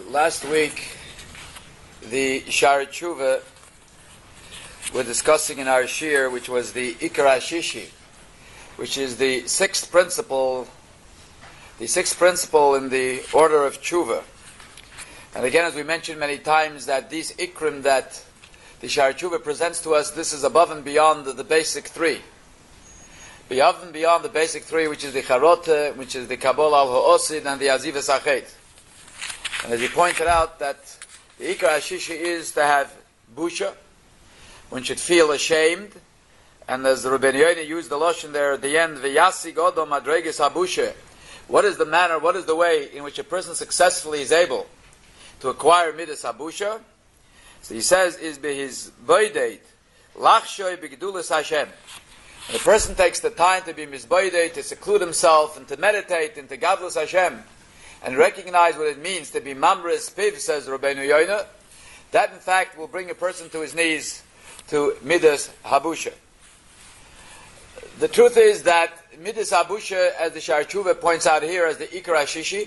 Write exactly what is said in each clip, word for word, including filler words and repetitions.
last week, the Sha'ar Tshuva we're discussing in our shir, which was the Ikar HaShishi, which is the sixth principle, the sixth principle in the order of Tshuva. And again, as we mentioned many times, that these Ikrim that the Sha'ar Tshuva presents to us, this is above and beyond the, the basic three. Above and beyond the basic three, which is the Charote, which is the Kabbalah al-Ha'osid, and the Azivas Achet. And as he pointed out, that the Ikar HaShishi is to have busha. One should feel ashamed. And as the Rabbeinu Yonah used the Lashon there at the end, V'yasig odom madreges habusha. What is the manner, what is the way in which a person successfully is able to acquire midas habusha? So he says, is be his voidate, lachshoy b'gedulas Hashem. And the person takes the time to be misboidate, to seclude himself, and to meditate into Gadlus Hashem, and recognize what it means to be mamres piv, says Rabbeinu Yonah, that in fact will bring a person to his knees to midas habusha. The truth is that midas habusha, as the Sha'ar Tshuva points out here as the Ikar HaShishi,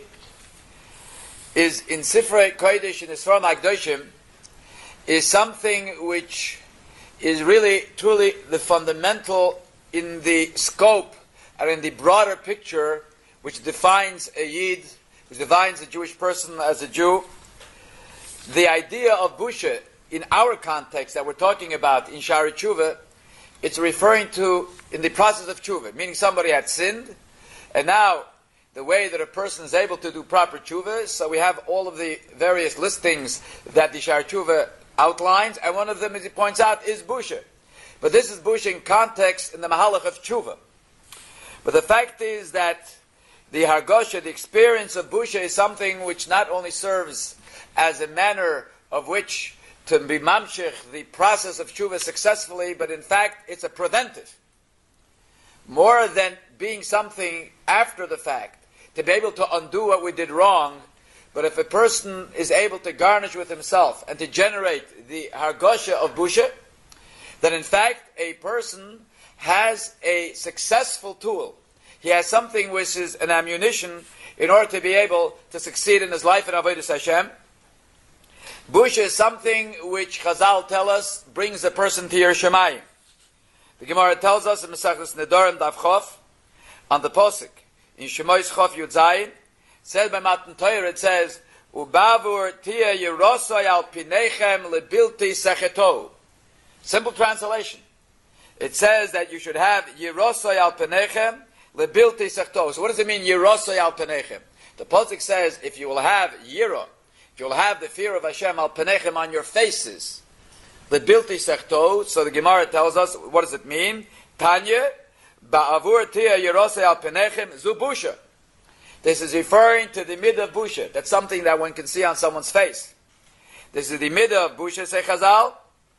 is in Sifrei Kodesh, in the Sfarim HaKadoshim, is something which is really, truly the fundamental in the scope and in the broader picture which defines a Yid, which defines a Jewish person as a Jew. The idea of busha, in our context that we're talking about in Sha'ar Tshuva, it's referring to in the process of tshuva, meaning somebody had sinned, and now the way that a person is able to do proper tshuva, so we have all of the various listings that the Sha'ar Tshuva outlines, and one of them, as he points out, is busha. But this is busha in context in the mahalach of tshuva. But the fact is that the hargosha, the experience of busha, is something which not only serves as a manner of which to be mamshech the process of tshuva successfully, but in fact it's a preventive. More than being something after the fact, to be able to undo what we did wrong. But if a person is able to garnish with himself and to generate the hargosha of busha, then in fact a person has a successful tool. He has something which is an ammunition in order to be able to succeed in his life in Avodas Hashem. Busha is something which Chazal tell us brings a person to Yiras Shamayim. The Gemara tells us in Mesachos Nedarim Daf Chof, on the Posuk, in Shemois Chof Yud Zayin, said by Matan Torah, it says, Ubavur tia yerosoi al pinechem lebilti secheto. Simple translation. It says that you should have yerosoi al pinechem lebilti secheto. So what does it mean, yerosoi al pinechem? The Posuk says, if you will have yira, if you will have the fear of Hashem al pinechem on your faces, lebilti secheto. So the Gemara tells us, what does it mean? Tanya, ba'avur tia yerosoi al pinechem zu busha. This is referring to the midah of busha. That's something that one can see on someone's face. This is the midah of busha, say Chazal.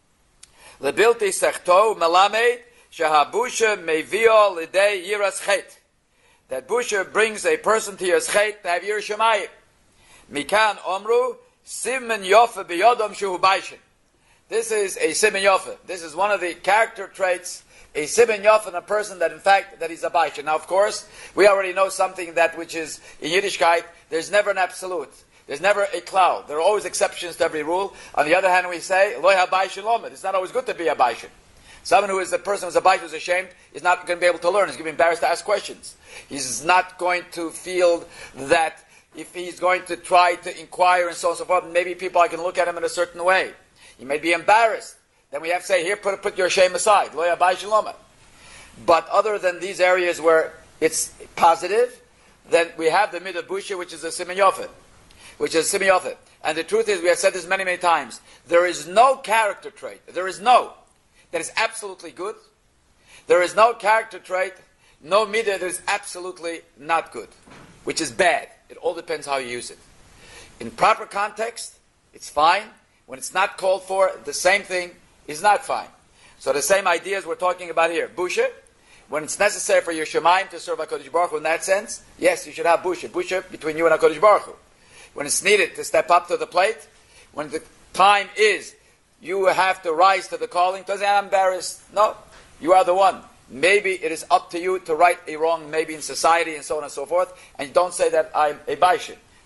Lebilti sechto melamed shahabusha mevio lidei yiras chet. That busha brings a person to yiras chet to have yiras shamayim. Mikan omru simen yofe biyodom shuhu baishin. This is a simen yofe. This is one of the character traits, a simen yof in a person that in fact that he's a baishin. Now of course, we already know something that which is in Yiddishkeit, there's never an absolute. There's never a cloud. There are always exceptions to every rule. On the other hand, we say, loy ha-baishin lomid. It's not always good to be a baishin. Someone who is a person who's a baishin who's ashamed is not going to be able to learn. He's going to be embarrassed to ask questions. He's not going to feel that if he's going to try to inquire and so on and so forth, maybe people are going to look at him in a certain way. He may be embarrassed. Then we have to say, here, put put your shame aside. Lo yabai shaloma. But other than these areas where it's positive, then we have the midah busha, which is a simen yofet, which is a simen yofet. And the truth is, we have said this many, many times, there is no character trait, there is no, that is absolutely good. There is no character trait, no midah that is absolutely not good, which is bad. It all depends how you use it. In proper context, it's fine. When it's not called for, the same thing is not fine. So the same ideas we're talking about here. Busha, when it's necessary for your Shemaim to serve HaKadosh Baruch Hu in that sense, yes, you should have Busha. Busha between you and HaKadosh Baruch Hu. When it's needed to step up to the plate, when the time is, you have to rise to the calling. Doesn't say, I'm embarrassed. No, you are the one. Maybe it is up to you to right a wrong, maybe in society and so on and so forth, and don't say that I'm a baishin.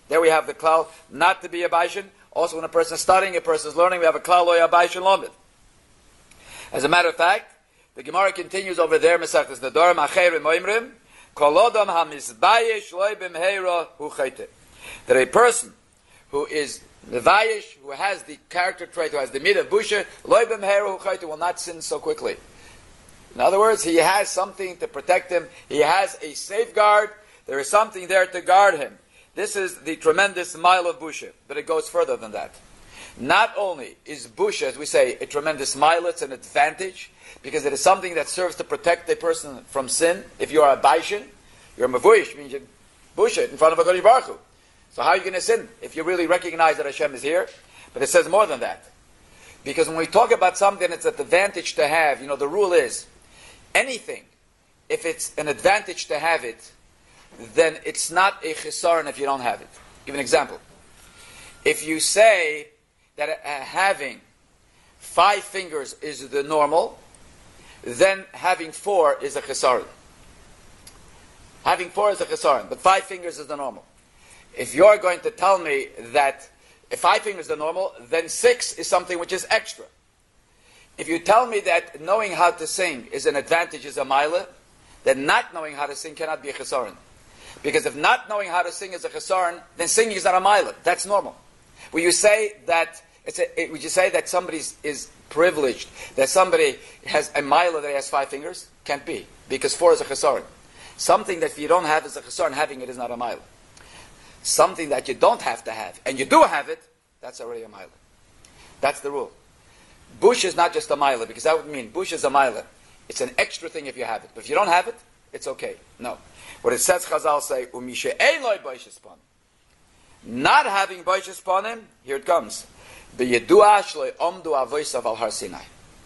There we have the klal not to be a baishin. Also, when a person is studying, a person is learning, we have a klal lo ya baishin lomid. As a matter of fact, the Gemara continues over there, Mesachtes Nedarim, Acherim Oimrim, Kol Odom HaMizbayesh Lo B'Mheira Hu Chayte. That a person who is Nevayesh, who has the character trait, who has the mid of Busha, Lo B'Mheira Hu Chayte, will not sin so quickly. In other words, he has something to protect him. He has a safeguard. There is something there to guard him. This is the tremendous mile of Busha, but it goes further than that. Not only is Busha, as we say, a tremendous mile, it's an advantage, because it is something that serves to protect a person from sin. If you are a Baishin, you're a Mavuish, means you Busha in front of a HaKadosh Baruch Hu. So how are you going to sin if you really recognize that Hashem is here? But it says more than that. Because when we talk about something, it's an advantage to have. You know, the rule is, anything, if it's an advantage to have it, then it's not a chesaron if you don't have it. Give an example. If you say that uh, having five fingers is the normal, then having four is a chesaron. Having four is a chesaron, but five fingers is the normal. If you're going to tell me that if five fingers is the normal, then six is something which is extra. If you tell me that knowing how to sing is an advantage, is a mila, then not knowing how to sing cannot be a chesaron. Because if not knowing how to sing is a chesaron, then singing is not a mila. That's normal. When you say that, it's a, it, would you say that somebody is privileged, that somebody has a mila that has five fingers? Can't be, because four is a chesaron. Something that if you don't have is a chesaron, having it is not a mila. Something that you don't have to have, and you do have it, that's already a mila. That's the rule. Bush is not just a mila, because that would mean bush is a mila. It's an extra thing if you have it. But if you don't have it, it's okay. No. What it says, Chazal say, Umisha Eloi Boishes Panim. Not having Boishes Panim, here it comes. B'yedua shloi omdu avoisav al Har Sinai.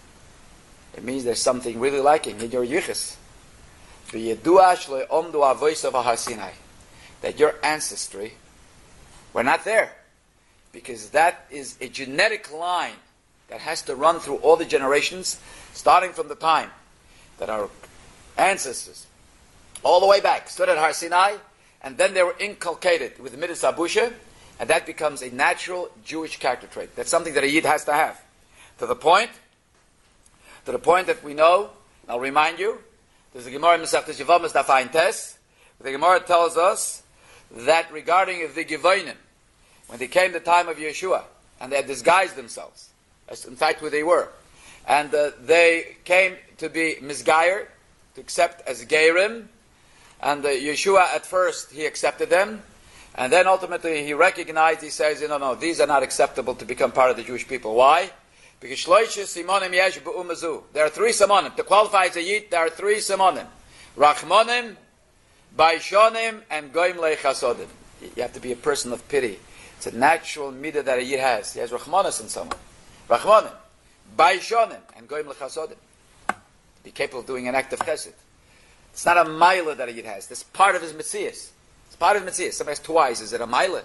It means there's something really lacking in your yichus. B'yedua shloi omdu avoisav al Har Sinai. That your ancestry were not there. Because that is a genetic line that has to run through all the generations, starting from the time that our ancestors, all the way back, stood at Har Sinai, and then they were inculcated with the Midas Abusha, and that becomes a natural Jewish character trait. That's something that a Yid has to have. To the point, to the point that we know, I'll remind you, there's a Gemara in Masechtas Yevamos Daf Ayin Tes. The Gemara tells us that regarding the Gevonim, when they came the time of Yeshua, and they had disguised themselves, as in fact who they were, and uh, they came to be Mizgayer, to accept as Geirim, and uh, Yeshua at first he accepted them, and then ultimately he recognized, he says, no, no, these are not acceptable to become part of the Jewish people. Why? Because Shloisha Simonim Yesh B'umazu. There are three Simonim. To qualify as a Yid, there are three Simonim. Rachmonim, Baishonim, and Goim Leichasodim. You have to be a person of pity. It's a natural midah that a Yid has. He has Rachmanas in someone. Rachmonim, Baishonim, and Goim Leichasodim. To be capable of doing an act of chesed. It's not a milah that a Yid has. That's part of his Metzias. It's part of his Metzias. Somebody has two eyes. Is it a milah?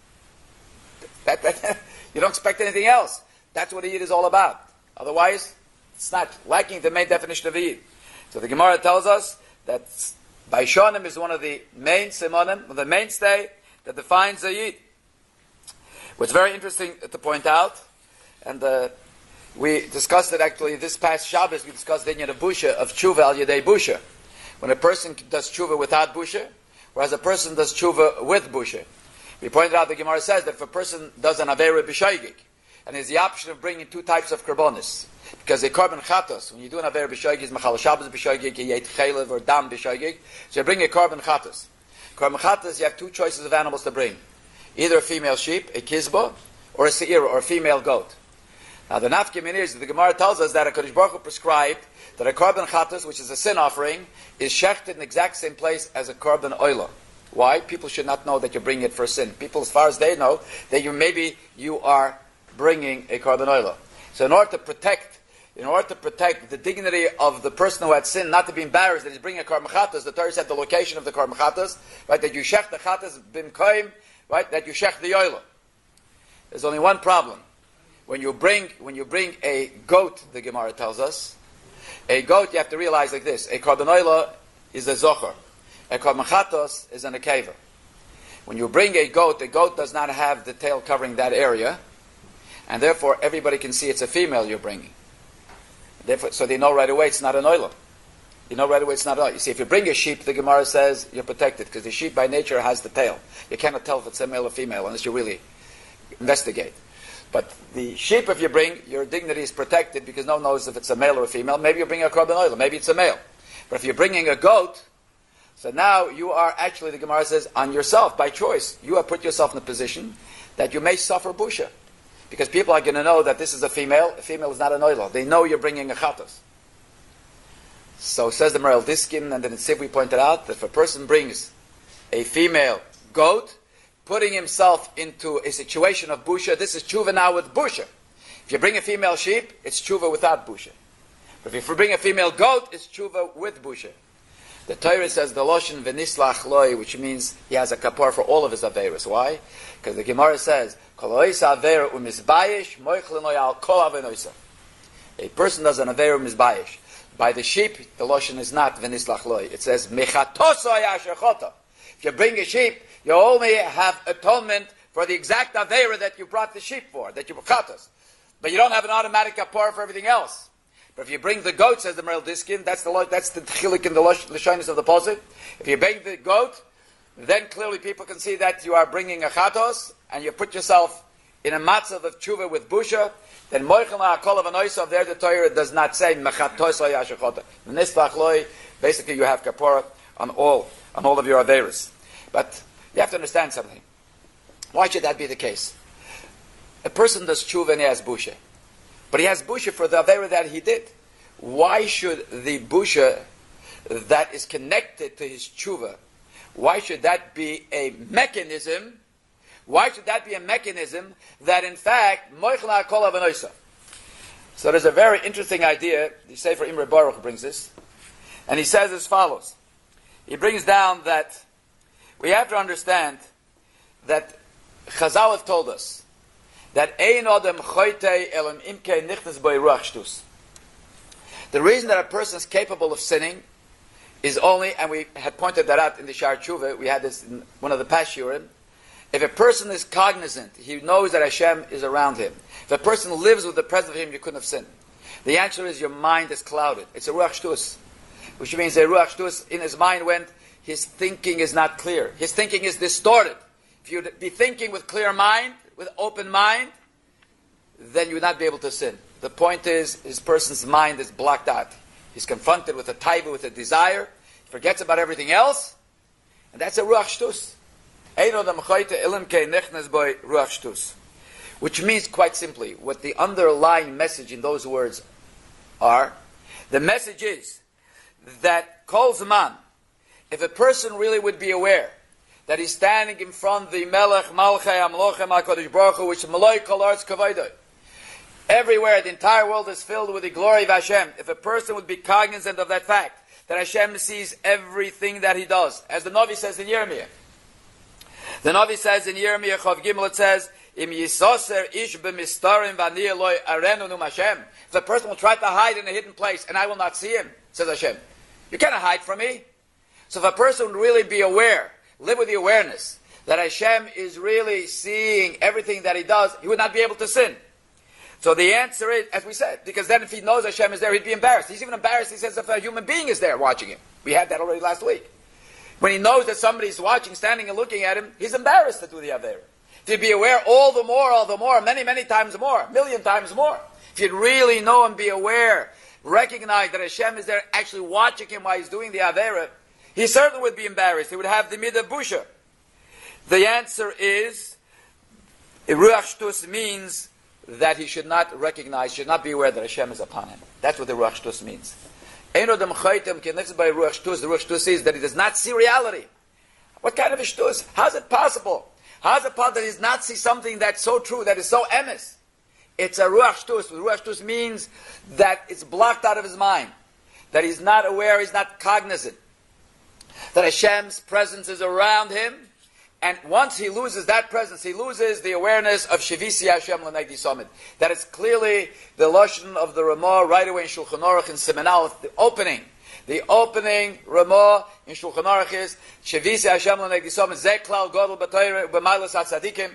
That, that, you don't expect anything else. That's what a Yid is all about. Otherwise, it's not lacking the main definition of a Yid. So the Gemara tells us that Baishonim is one of the main simonim, the mainstay that defines a Yid. What's very interesting to point out, and uh, we discussed it actually this past Shabbos, we discussed the Inyan of Busha, of Tshuva al Yedei Busha. When a person does tshuva without busha, whereas a person does tshuva with busha. We pointed out, the Gemara says that if a person does an avera b'shoigig, and there's the option of bringing two types of karbonis, because a carbon chatos, when you do an avera b'shoigig, is machal shabbos b'shoigig, you eat chaylev or dam b'shoigig, so you bring a carbon chatos. Carbon chatos, you have two choices of animals to bring. Either a female sheep, a kizba, or a seira, or a female goat. Now the nafkim is, the Gemara tells us that a Kodesh Baruch Hu prescribed that a carbon chatos, which is a sin offering, is shechted in the exact same place as a carbon oila. Why? People should not know that you're bringing it for sin. People, as far as they know, that you maybe you are bringing a carbon oila. So in order to protect, in order to protect the dignity of the person who had sinned, not to be embarrassed that he's bringing a carbon chatos, the Torah said the location of the carbon chatos, right? That you shech the chatos bim koim, right? That you shech the oila. There's only one problem. When you bring when you bring a goat, the Gemara tells us, a goat, you have to realize like this: a carbon oila is a zocher, a carbon chatos is an akeva. When you bring a goat, the goat does not have the tail covering that area, and therefore everybody can see it's a female you're bringing. Therefore, so they know right away it's not an oilam. You know right away it's not an oilam. You see, if you bring a sheep, the Gemara says you're protected, because the sheep by nature has the tail. You cannot tell if it's a male or female unless you really investigate. But the sheep, if you bring, your dignity is protected because no one knows if it's a male or a female. Maybe you're bringing a korban oilam, maybe it's a male. But if you're bringing a goat, so now you are actually, the Gemara says, on yourself, by choice. You have put yourself in a position that you may suffer busha. Because people are going to know that this is a female. A female is not an oilam. They know you're bringing a chatos. So says the Merel Diskin, and then in Siv we pointed out that if a person brings a female goat, putting himself into a situation of busha, this is tshuva now with busha. If you bring a female sheep, it's tshuva without busha. But if you bring a female goat, it's tshuva with busha. The Torah says the loshen v'nislach loy, which means he has a kapar for all of his averos. Why? Because the Gemara says, kol ois avera u'mizbayish moichlin loy al kol avenoisa. A person does an avera u'mizbayish. By the sheep, the loshen is not v'nislach loy. It says mechatoso yashachota. If you bring a sheep, you only have atonement for the exact avera that you brought the sheep for, that you chatos. But you don't have an automatic kapar for everything else. But if you bring the goat, says the Merel Diskin, that's the that's the chilik in the lashonis of the posuk. If you bring the goat, then clearly people can see that you are bringing a chatos, and you put yourself in a matzav of tshuva with busha. Then moichem ha'kol avanoisav, there the Torah does not say mechatos ha'yashachota. V'nistlach loy, basically you have kapara on all on all of your averis. But you have to understand something. Why should that be the case? A person does tshuva and he has busha. But he has busha for the avera that he did. Why should the busha that is connected to his tshuva, why should that be a mechanism? Why should that be a mechanism that in fact, moichla kol avanoisa? So there's a very interesting idea. The Sefer Imre Baruch brings this. And he says as follows. He brings down that we have to understand that Chazal have told us that ein odem choytei elam imkei nichnas boi ruach shtus. The reason that a person is capable of sinning is only, and we had pointed that out in the Shar Tshuva, we had this in one of the past shurim, if a person is cognizant, he knows that Hashem is around him. If a person lives with the presence of Him, you couldn't have sinned. The answer is your mind is clouded. It's a ruach shtus, which means a ruach shtus in his mind went, his thinking is not clear. His thinking is distorted. If you'd be thinking with clear mind, with open mind, then you would not be able to sin. The point is, his person's mind is blocked out. He's confronted with a taiva, with a desire. He forgets about everything else. And that's a ruach shtus. Which means, quite simply, what the underlying message in those words are, the message is that kol zman, if a person really would be aware that he's standing in front of the Melech Malchei Amlochem HaKadosh Baruch Hu, which Maloi Kol Arts Kavodai, everywhere, the entire world is filled with the glory of Hashem. If a person would be cognizant of that fact, that Hashem sees everything that he does, as the Navi says in Yirmiyah. The Navi says in Yirmiyah Chav Gimel, it says, Im yisoser ish b'mistarim v'ani eloi arenu num Hashem. If a person will try to hide in a hidden place, and I will not see him, says Hashem, you cannot hide from me. So if a person would really be aware, live with the awareness that Hashem is really seeing everything that he does, he would not be able to sin. So the answer is, as we said, because then if he knows Hashem is there, he'd be embarrassed. He's even embarrassed, he says, if a human being is there watching him. We had that already last week. When he knows that somebody's watching, standing and looking at him, he's embarrassed to do the Avera. To be aware all the more, all the more, many, many times more, a million times more. If you'd really know and be aware, recognize that Hashem is there actually watching him while he's doing the Avera, he certainly would be embarrassed. He would have the midah busha. The answer is, ruach shtus means that he should not recognize, should not be aware that Hashem is upon him. That's what the ruach shtus means. The ruach shtus is that he does not see reality. What kind of a shtus? How is it possible? How is it possible that he does not see something that's so true, that is so emes? It's a ruach shtus. Ruach shtus means that it's blocked out of his mind, that he's not aware, he's not cognizant, that Hashem's presence is around him, and once he loses that presence, he loses the awareness of Shivisi Hashem L'Negdi Somid. That is clearly the lashon of the Ramah right away in Shulchan Aruch in Siman Aleph, the opening, The opening Ramah in Shulchan Aruch is Shevisi Hashem L'negdi Somid Zeh Klal Gadol B'Torah B'Mailas HaTzadikim.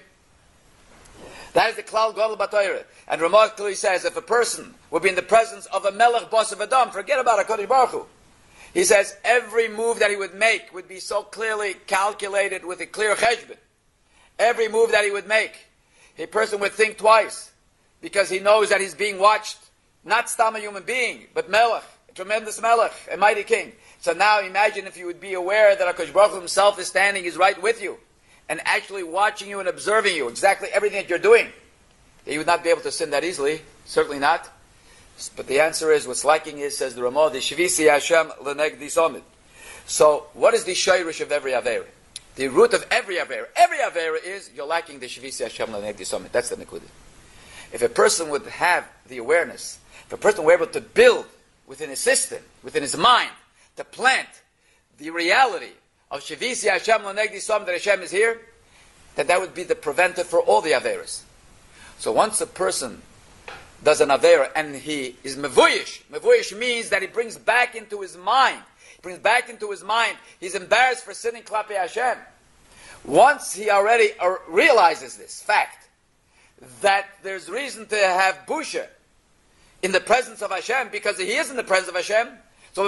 That is the Klal Gadol B'Torah. And Ramah clearly says if a person would be in the presence of a Melech Boss of Adam, forget about HaKadosh Baruch Hu. He says every move that he would make would be so clearly calculated with a clear cheshbon. Every move that he would make, a person would think twice because he knows that he's being watched. Not stam a human being, but Melech, a tremendous Melech, a mighty king. So now imagine if you would be aware that HaKadosh Baruch Hu himself is standing, is right with you, and actually watching you and observing you, exactly everything that you're doing. You would not be able to sin that easily, certainly not. But the answer is, what's lacking is, says the Ramah, the Shivisi Hashem L'negdi Somid. So, what is the shayrish of every Aveira? The root of every Aveira. Every Aveira is, you're lacking the Shivisi Hashem L'negdi Somid. That's the Nekudah. If a person would have the awareness, if a person were able to build within his system, within his mind, to plant the reality of Shivisi Hashem L'negdi Somid, that Hashem is here, then that would be the preventive for all the Aveiras. So once a person does an Aveira and he is mevuyish, mevuyish means that he brings back into his mind, he brings back into his mind, he's embarrassed for sinning Klapi Hashem. Once he already realizes this fact, that there's reason to have busha in the presence of Hashem, because he is in the presence of Hashem, so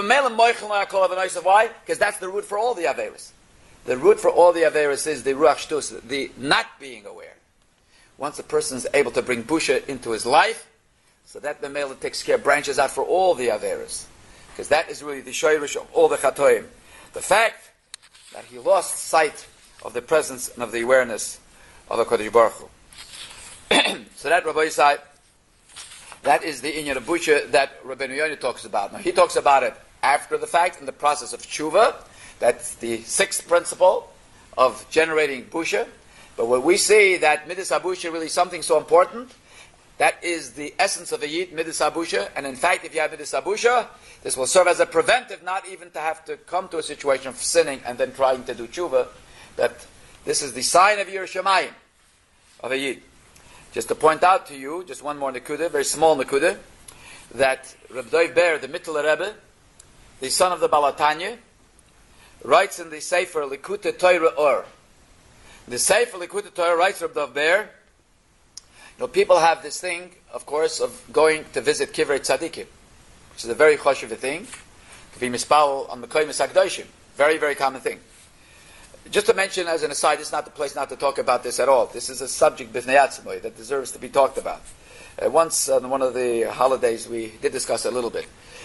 why? Because that's the root for all the Aveiras. The root for all the Aveiras is the Ruach Shtus, the not being aware. Once a person is able to bring busha into his life, so that the male takes care, branches out for all the Averas. Because that is really the shayrish of all the Chatoim. The fact that he lost sight of the presence and of the awareness of the Kodesh Baruch Hu. So that, Rabbi Yisai, that is the inyan of busha that Rabbeinu Yonah talks about. Now he talks about it after the fact, in the process of tshuva. That's the sixth principle of generating busha. But when we say that Midas HaBusha really something so important, that is the essence of a Yid, Midas HaBusha. And in fact, if you have Midas HaBusha, this will serve as a preventive, not even to have to come to a situation of sinning and then trying to do tshuva. That this is the sign of Yiras Shamayim, of a Yid. Just to point out to you, just one more Nekudah, very small Nekudah, that Reb Dov Ber, the Mittler Rebbe, the son of the Baal HaTanya, writes in the Sefer Likutei Torah Or. The Sefer Likutei Torah writes Reb Dov Ber, you know, people have this thing, of course, of going to visit Kivrei Tzadikim, which is a very choshev thing, to be mispal on Mekayim Sakdoshim. Very, very common thing. Just to mention as an aside, this is not the place not to talk about this at all. This is a subject b'fnei atzmoi that deserves to be talked about. Uh, once on one of the holidays, we did discuss it a little bit.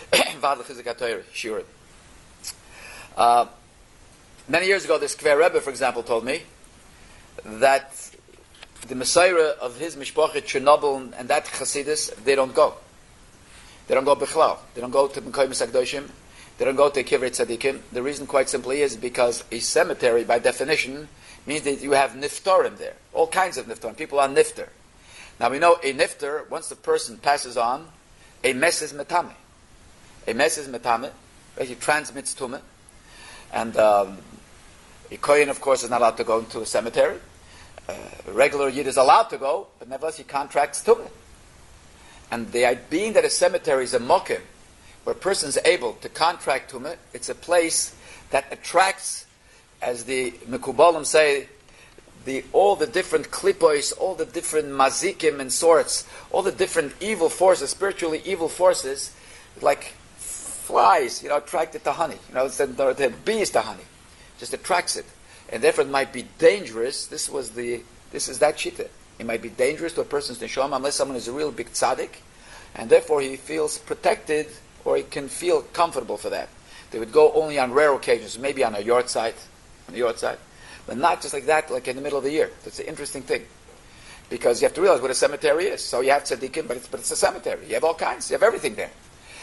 uh, many years ago, this Kver Rebbe, for example, told me that the Messiah of his Mishpachet, Chernobyl, and that Chassidus, they don't go. They don't go Bichlal. They don't go to Mekayim Sakdoshim. They don't go to Kivrei Tzadikim. The reason, quite simply, is because a cemetery, by definition, means that you have niftarim there. All kinds of niftarim. People are niftar. Now, we know a niftar, once the person passes on, a mess is metame. A mess is metame. He transmits tumah. And um, a kohen, of course, is not allowed to go into a cemetery. Uh, a regular Yid is allowed to go, but nevertheless he contracts tumah. And the being that a cemetery is a mokim, where a person is able to contract tumah, it's a place that attracts, as the Mekubalim say, the all the different klipos, all the different mazikim and sorts, all the different evil forces, spiritually evil forces, like flies, you know, attracted to honey. You know, they're, they're bees to honey. Just attracts it. And therefore it might be dangerous. This was the, this is that shita. It might be dangerous to a person's neshama unless someone is a real big tzaddik, and therefore he feels protected, or he can feel comfortable for that. They would go only on rare occasions, maybe on a yard site, on a yard site, but not just like that, like in the middle of the year. That's an interesting thing, because you have to realize what a cemetery is. So you have tzaddikim, but it's but it's a cemetery. You have all kinds. You have everything there.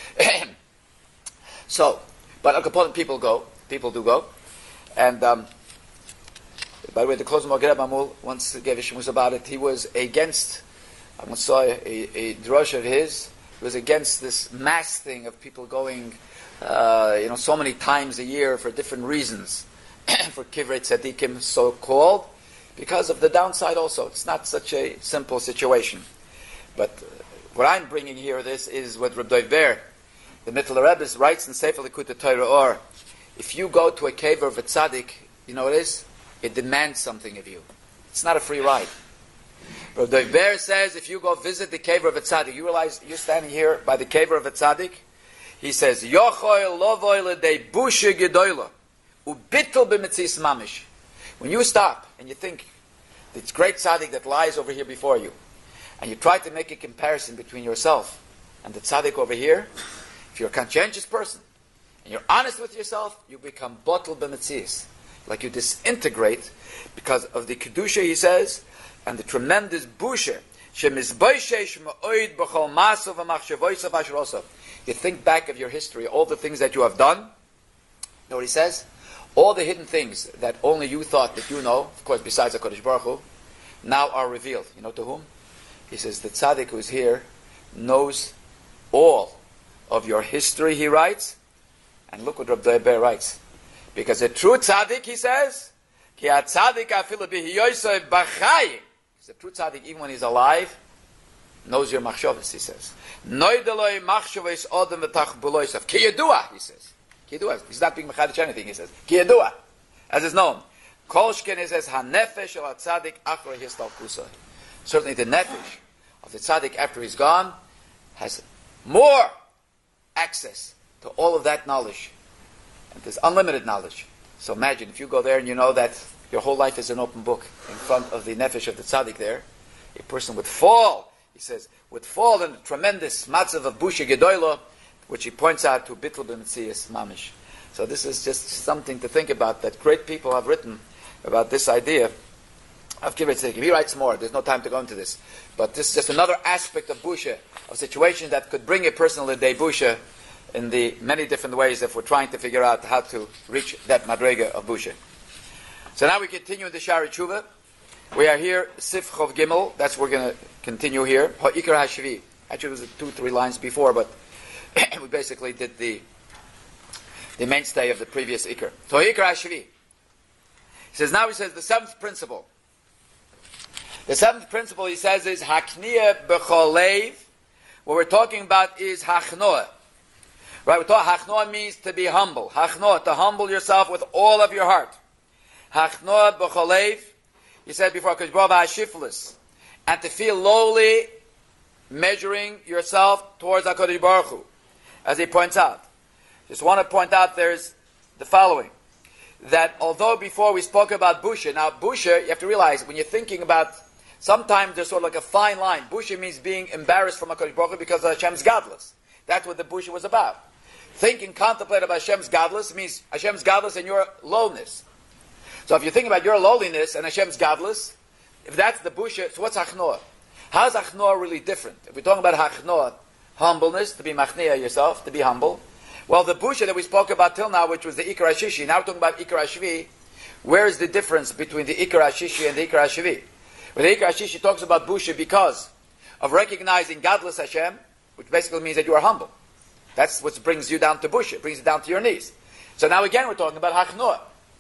So, but a component people go, people do go, and um, by the way, the Klozim Rebbe Mamul once gave a shimus about it. He was against, I once saw a, a drush of his. He was against this mass thing of people going, uh, you know, so many times a year for different reasons, for Kivrei Tzadikim, so called, because of the downside. Also, it's not such a simple situation. But uh, what I'm bringing here, this is what Reb Dov Ber The Mittler Rebbe writes in Sefer Likutei Torah Or, if you go to a cave of a tzaddik, you know what it is? It demands something of you. It's not a free ride. Rav Dov Ber says, if you go visit the cave of a tzaddik, you realize you're standing here by the cave of a tzaddik. He says, Yochoy lovoy ledei bushe gedoyla, ubittel b'mitzis mamish. When you stop and you think, this great tzaddik that lies over here before you, and you try to make a comparison between yourself and the tzaddik over here, if you're a conscientious person, and you're honest with yourself, you become bottle b'mitzis. Like you disintegrate because of the kedusha, he says, and the tremendous busha. You think back of your history, all the things that you have done. You know what he says? All the hidden things that only you thought that you know, of course, besides HaKadosh Baruch Hu, now are revealed. You know to whom? He says, the tzaddik who's here knows all of your history, he writes. And look what Rav Dov Ber writes. Because a true tzaddik, he says, ki a tzaddik afilu b'hiyoyso b'chayim. The true tzaddik, even when he's alive, knows your machshavos, he says. Noideloi machshavos odem v'tach buloisav. Ki yedua, he says. Ki yedua. He's not being mechadish anything, he says. Ki yedua. As is known. Kol shken, he says, ha-nefesh al tzaddik achrei histalkusoi. Certainly the nefesh of the tzaddik after he's gone has more access to all of that knowledge. And there's unlimited knowledge. So imagine if you go there and you know that your whole life is an open book in front of the nefesh of the tzaddik there, a person would fall, he says, would fall in a tremendous matzav of busha gedoyla, which he points out to bittul b'metzias mamish. So this is just something to think about, that great people have written about this idea of kibbutz tzaddikim. He writes more, there's no time to go into this. But this is just another aspect of busha, of situations that could bring a person to day busha in the many different ways if we're trying to figure out how to reach that madrega of busha. So now we continue in the Shari Tshuva. We are here, Sif Chov Gimel. That's what we're going to continue here. Ha'ikar HaShvi. Actually, it was two, three lines before, but we basically did the the mainstay of the previous Ikar. So Ha'ikar HaShvi. He says, now he says the seventh principle. The seventh principle, he says, is Hakniya B'chol Leiv. What we're talking about is Hachnoah. Right, we thought Hachnoah means to be humble. Hachnoah, to humble yourself with all of your heart. Hachnoah b'chol leiv, he said before, Hashiflis, and to feel lowly, measuring yourself towards HaKadosh Baruch Hu, as he points out. Just want to point out there's the following, that although before we spoke about busha, now busha, you have to realize, when you're thinking about, sometimes there's sort of like a fine line. Busha means being embarrassed from HaKadosh Baruch Hu because Hashem's godless. That's what the busha was about. Thinking, contemplate about Hashem's godless means Hashem's godless and your lowness. So if you think about your lowliness and Hashem's godless, if that's the busha, so what's Hachnoah? How's Hachnoah really different? If we're talking about Hachnoah, humbleness, to be machniah yourself, to be humble. Well, the busha that we spoke about till now, which was the Ikar HaShishi, now we're talking about Ikar HaShvi. Where is the difference between the Ikar HaShishi and the Ikar HaShvi? Well, the Ikar HaShishi talks about busha because of recognizing godless Hashem, which basically means that you are humble. That's what brings you down to busha, it brings you down to your knees. So now again we're talking about Hachnoah.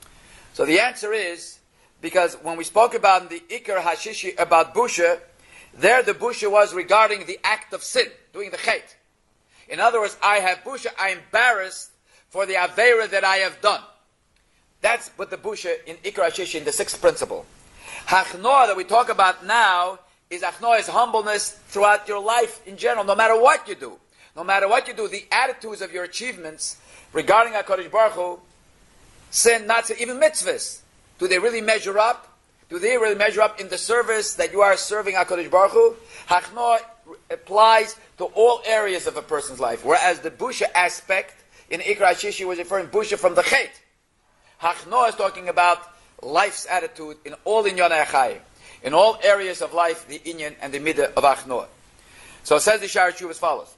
So the answer is, because when we spoke about the Ikar HaShishi, about busha, there the busha was regarding the act of sin, doing the chet. In other words, I have busha, I'm embarrassed for the aveira that I have done. That's what the busha in Ikar HaShishi, in the sixth principle. Hachnoah that we talk about now is Hachnoah, is humbleness throughout your life in general, no matter what you do. No matter what you do, the attitudes of your achievements regarding HaKadosh Baruch Hu, sin, not sin, even mitzvahs, do they really measure up? Do they really measure up in the service that you are serving HaKadosh Baruch Hu? Hachnoah applies to all areas of a person's life, whereas the busha aspect in Ikar HaShishi was referring busha from the chet. Hachnoah is talking about life's attitude in all inyan achayim, in all areas of life, the inyan and the midah of Hachnoah. So it says the Shari Tshuva as follows.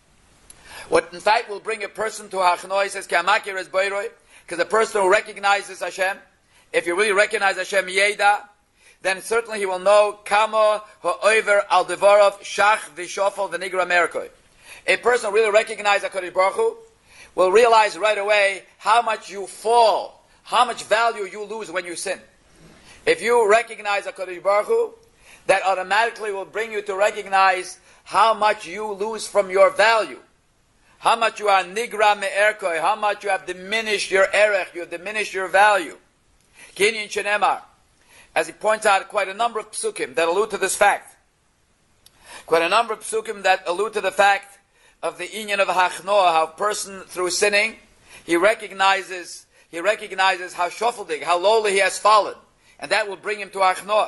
What in fact will bring a person to Hachnoah, he says, because the person who recognizes Hashem, if you really recognize Hashem Yeda, then certainly he will know Kamo ha'over al devarov shach v'shofel v'nigra merkoi. A person who really recognizes HaKadosh Baruch Hu will realize right away how much you fall, how much value you lose when you sin. If you recognize HaKadosh Baruch Hu, that automatically will bring you to recognize how much you lose from your value. how much you are nigra me'erkoi, how much you have diminished your erech, you have diminished your value. Kinyin shenemar, as he points out quite a number of psukim that allude to this fact. Quite a number of psukim that allude to the fact of the inyan of hachnoah, how a person through sinning, he recognizes, he recognizes how shofaldig, how lowly he has fallen, and that will bring him to hachnoah.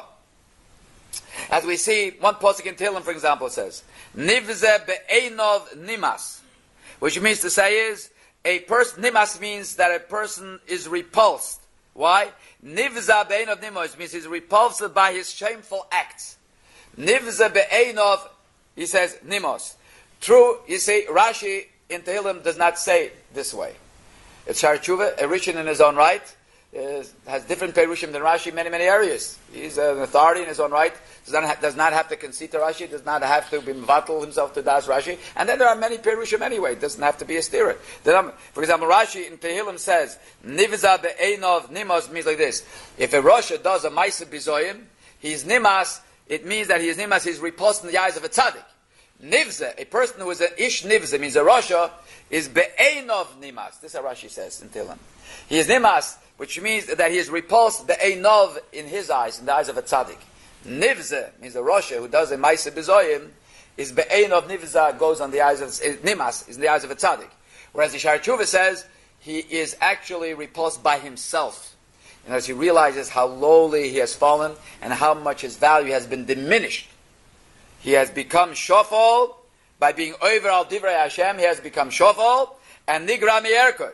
As we see, one pasuk in Tehillim, for example, says, Nivze be'einov nimas, which means to say is, a person, nimas means that a person is repulsed. Why? Nivza be'einov nimas means he's repulsed by his shameful acts. Nivze be'einov, he says, nimos. True, you see, Rashi in Tehillim does not say this way. It's Shar Tshuva, a Rishon in his own right, Uh, has different perushim than Rashi in many, many areas. He's an authority in his own right. Does not, ha- does not have to concede to Rashi. Does not have to be mevatel himself to Das Rashi. And then there are many perushim anyway. It doesn't have to be a steerer. For example, Rashi in Tehillim says, Nivza be'einov nimos means like this. If a Rasha does a Maisa bizoyim, he's nimas, it means that he is nimas, he's repulsed in the eyes of a tzaddik. Nivza, a person who is an ish nivza, means a Rasha, is be'einov nimas. This is what Rashi says in Tehillim. He is nimas, which means that he is repulsed be'einov in his eyes, in the eyes of a tzaddik. Nivza means a Rasha who does a Maisa B'zoyim, is be'einov nivza, goes on the eyes of, nimas, is in the eyes of a tzaddik. Whereas the Shar Tshuva says, he is actually repulsed by himself. And as he realizes how lowly he has fallen, and how much his value has been diminished. He has become shofol, by being over al divrei Hashem, he has become shofol, and nigra miyerkot.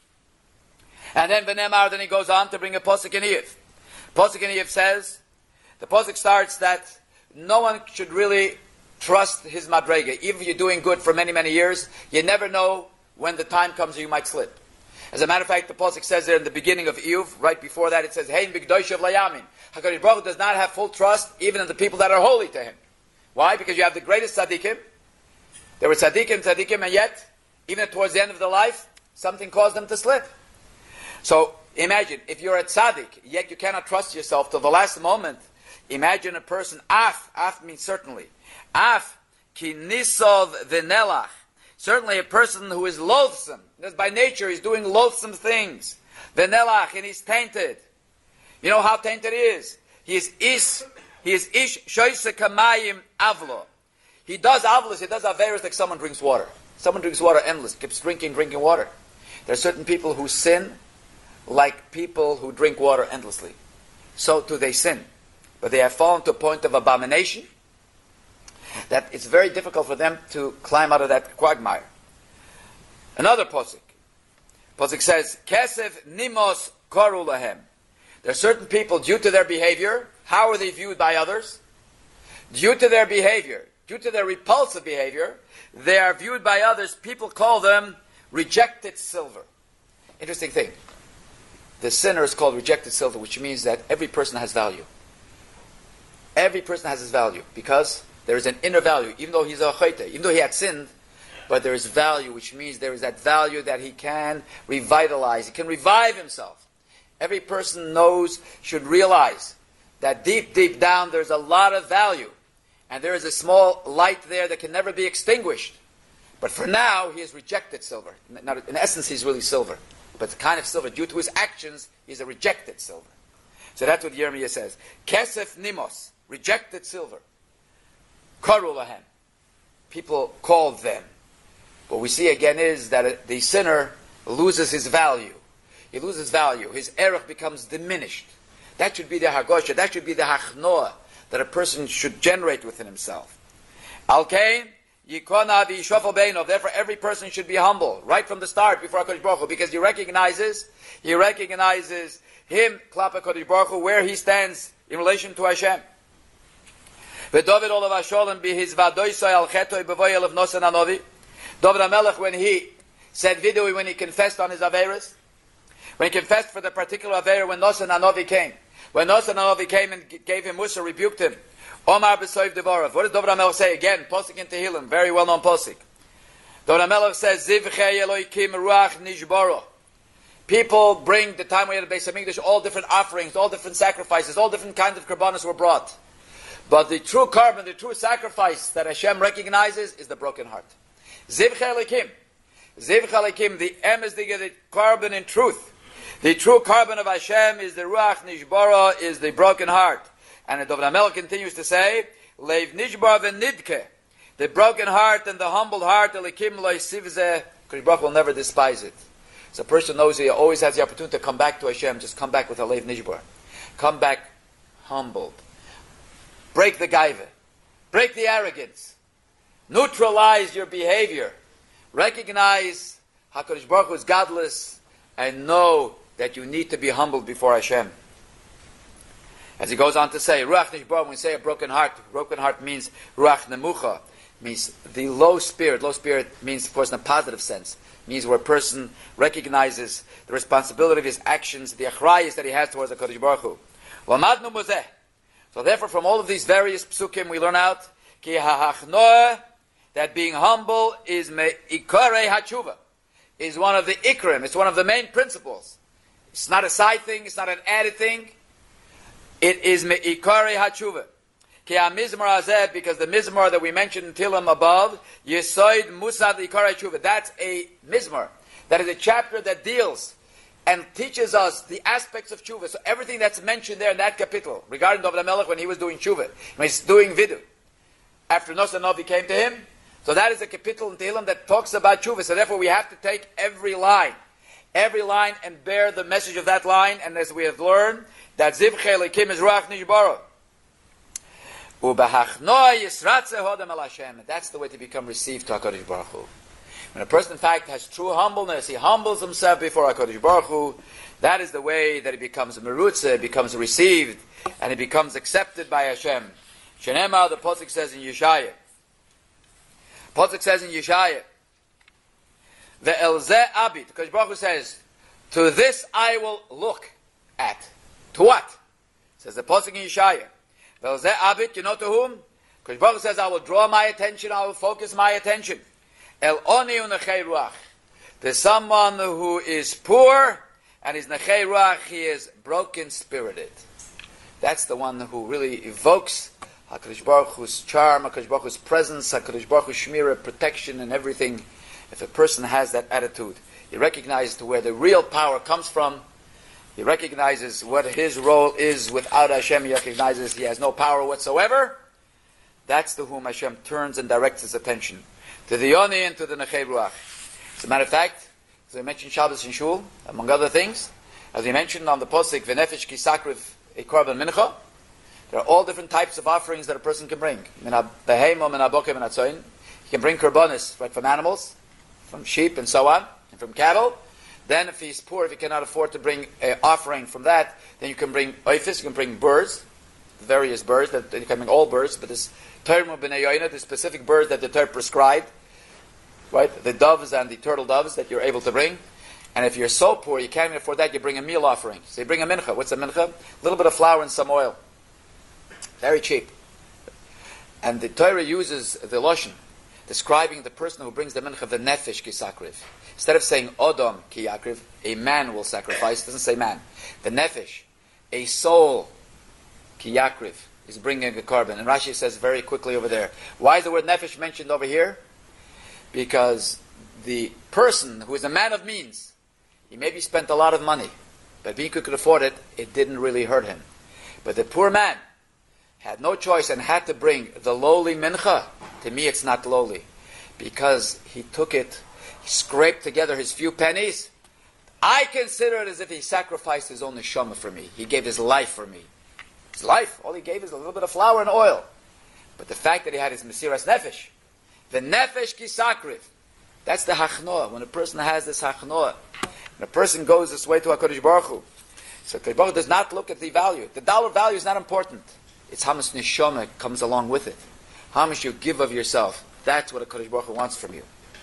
And then V'nemar, then he goes on to bring a Posuk in Iyov. Posuk in Iyov says, the Posuk starts that no one should really trust his madrega. Even if you're doing good for many, many years, you never know when the time comes you might slip. As a matter of fact, the Posuk says there in the beginning of Iyov, right before that, it says, Hein b'gdoishav layamin. HaKadosh Baruch Hu does not have full trust even in the people that are holy to him. Why? Because you have the greatest tzaddikim. There were tzaddikim, tzaddikim, and yet, even towards the end of their life, something caused them to slip. So, imagine, if you're a tzaddik, yet you cannot trust yourself till the last moment, imagine a person, af, af means certainly, af, ki nisov v'nelach, certainly a person who is loathsome, because by nature he's doing loathsome things, v'nelach, and he's tainted. You know how tainted he is? He is ish, he is ish shoyse kamayim avlo. He does avlos, he does averos like someone drinks water. Someone drinks water endless, keeps drinking, drinking water. There are certain people who sin like people who drink water endlessly. So too they sin. But they have fallen to a point of abomination that it's very difficult for them to climb out of that quagmire. Another posuk. Posuk says, Kesef nimos koru lahem. There are certain people, due to their behavior, how are they viewed by others? Due to their behavior, due to their repulsive behavior, they are viewed by others, people call them rejected silver. Interesting thing. The sinner is called rejected silver, which means that every person has value. Every person has his value, because there is an inner value, even though he's a chayte, even though he had sinned, but there is value, which means there is that value that he can revitalize, he can revive himself. Every person knows, should realize, that deep, deep down there's a lot of value, and there is a small light there that can never be extinguished. But for now, he has rejected silver. In essence, he's really silver. But the kind of silver, due to his actions, he's a rejected silver. So that's what Yirmiyah says. Kesef nimos, rejected silver. Karu lahem. People call them. What we see again is that the sinner loses his value. He loses value. His erech becomes diminished. That should be the hagosha. That should be the hachnoah that a person should generate within himself. Al-Kain, Yikona v'yishofel beinov. Therefore, every person should be humble right from the start before HaKadosh Baruch Hu, because he recognizes, he recognizes him, Klapa HaKadosh Baruch Hu, where he stands in relation to Hashem. V'David olav hasholem b'his vadoisai al chetoi b'voyel of Nosan Anovi. David HaMelech, when he said vidui, when he confessed on his averis, when he confessed for the particular aver, when Nosan Anovi came, when Nosan Anovi came and gave him Musa, rebuked him, Omar b'soiv devorav. What does David HaMelech say? Again, posik in Tehillim, very well-known posik. David HaMelech says, Zivchei Eloikim ruach nishboro. People bring, the time we had the Beis HaMikdash, all different offerings, all different sacrifices, all different kinds of karbanos were brought. But the true carbon, the true sacrifice that Hashem recognizes is the broken heart. Zivchei Eloikim. Ziv Chalakim, the emes, the carbon in truth. The true carbon of Hashem is the Ruach Nishbara, is the broken heart. And the David HaMelech continues to say, Leiv Nishbar v'nidke, the broken heart and the humbled heart, Elikim lo yisivzeh, Kodesh Baruch will never despise it. So a person knows he always has the opportunity to come back to Hashem, just come back with a Leiv Nishbar. Come back humbled. Break the gaiva. Break the arrogance. Neutralize your behavior. Recognize HaKadosh Baruch Hu is godless, and know that you need to be humbled before Hashem. As he goes on to say, Ruach Nishbar, when we say a broken heart, broken heart means Ruach Nemucha, means the low spirit. Low spirit means, of course, in a positive sense. Means where a person recognizes the responsibility of his actions, the achrayus that he has towards the HaKadosh Baruch Hu. Lamadnu muzeh. So therefore, from all of these various psukim, we learn out ki ha'achnoah, that being humble is me'ikarei hatshuva, is one of the ikrim, it's one of the main principles. It's not a side thing, it's not an added thing. It is me'ikarei hatshuva. Ki ha'mizmar hazeh, because the mizmar that we mentioned in Tilim above, Yesoid Musad ikarei hatshuva, that's a mizmar. That is a chapter that deals and teaches us the aspects of tshuva. So everything that's mentioned there in that capital, regarding David HaMelech when he was doing tshuva, when he's doing vidu, after Nosson Novi came to him, so that is a capital in Tehillim that talks about tshuva. So therefore we have to take every line, every line and bear the message of that line. And as we have learned, that Ziv Chelikim is Ruach Nishbara. Ubahachnoah Yisratze Hodem El Hashem. That's the way to become received to HaKadosh Baruch Hu. When a person, in fact, has true humbleness, he humbles himself before HaKadosh Baruch Hu, that is the way that he becomes merutze, becomes received, and he becomes accepted by Hashem. Shenema, the Pasuk says in Yeshaya. Pasuk says in Yeshaya, the Elzeh Abid, HaKadosh Baruch Hu says, to this I will look at. To what? Says the Pasuk in Yeshaya. The Elzeh Abid, you know to whom? HaKadosh Baruch Hu says, I will draw my attention, I will focus my attention. El Oni Unechei Ruach. There's someone who is poor, and is Nechei Ruach, he is broken-spirited. That's the one who really evokes HaKadosh Baruch Hu's charm, HaKadosh Baruch Hu's presence, HaKadosh Baruch Hu's shmirah, protection, and everything. If a person has that attitude, he recognizes to where the real power comes from. He recognizes what his role is without Hashem. He recognizes he has no power whatsoever. That's to whom Hashem turns and directs his attention. To the Yoni and to the Nechei Ruach. As a matter of fact, as I mentioned Shabbos and Shul, among other things, as we mentioned on the Posik, V'nefesh ki sakriv a korban mincha, there are all different types of offerings that a person can bring. Min ha-behemo, min ha-bokem, min ha-tzoyin. He can bring korbanos, right, from animals, from sheep and so on, and from cattle. Then if he's poor, if he cannot afford to bring an offering from that, then you can bring oifis, you can bring birds, various birds, that you can bring all birds, but this term b'nei yoyna, the specific birds that the Torah prescribed, right, the doves and the turtle doves that you're able to bring. And if you're so poor you can't even afford that, you bring a meal offering. So you bring a mincha. What's a mincha? A little bit of flour and some oil. Very cheap. And the Torah uses the lashon, describing the person who brings the mincha, the nefesh ki sakriv. Instead of saying odom ki yakriv, a man will sacrifice, it doesn't say man. The nefesh, a soul ki yakriv, is bringing a korban. And Rashi says very quickly over there, why is the word nefesh mentioned over here? Because the person who is a man of means, he maybe spent a lot of money, but being he could afford it, it didn't really hurt him. But the poor man had no choice and had to bring the lowly mincha. To me it's not lowly, because he took it, he scraped together his few pennies. I consider it as if he sacrificed his own neshama for me. He gave his life for me. His life, all he gave is a little bit of flour and oil. But the fact that he had his mesiras nefesh, the nefesh ki sakriv, that's the hachnoah. When a person has this hachnoah, when a person goes this way to HaKadosh Baruch Hu, so HaKadosh Baruch Hu does not look at the value. The dollar value is not important. It's how much neshama comes along with it. How much you give of yourself. That's what HaKadosh Baruch Hu wants from you.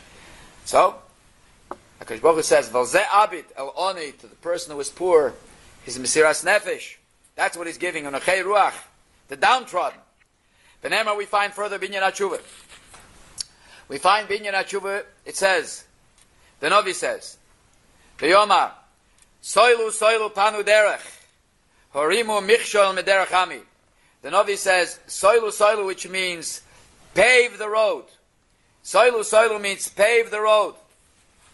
So, HaKadosh Baruch Hu says, Valzeh abid el oni, to the person who is poor, his mesiras nefesh. That's what he's giving on Nechei Ruach, the downtrodden. V'nema we find further binyan HaTshuvah. We find binyan HaTshuvah, it says, the Novi says, V'yomar, soilu soilu panu derech, horimu michshol mederech ami. The Novi says, soilu soilu, which means pave the road. Soilu soilu means pave the road.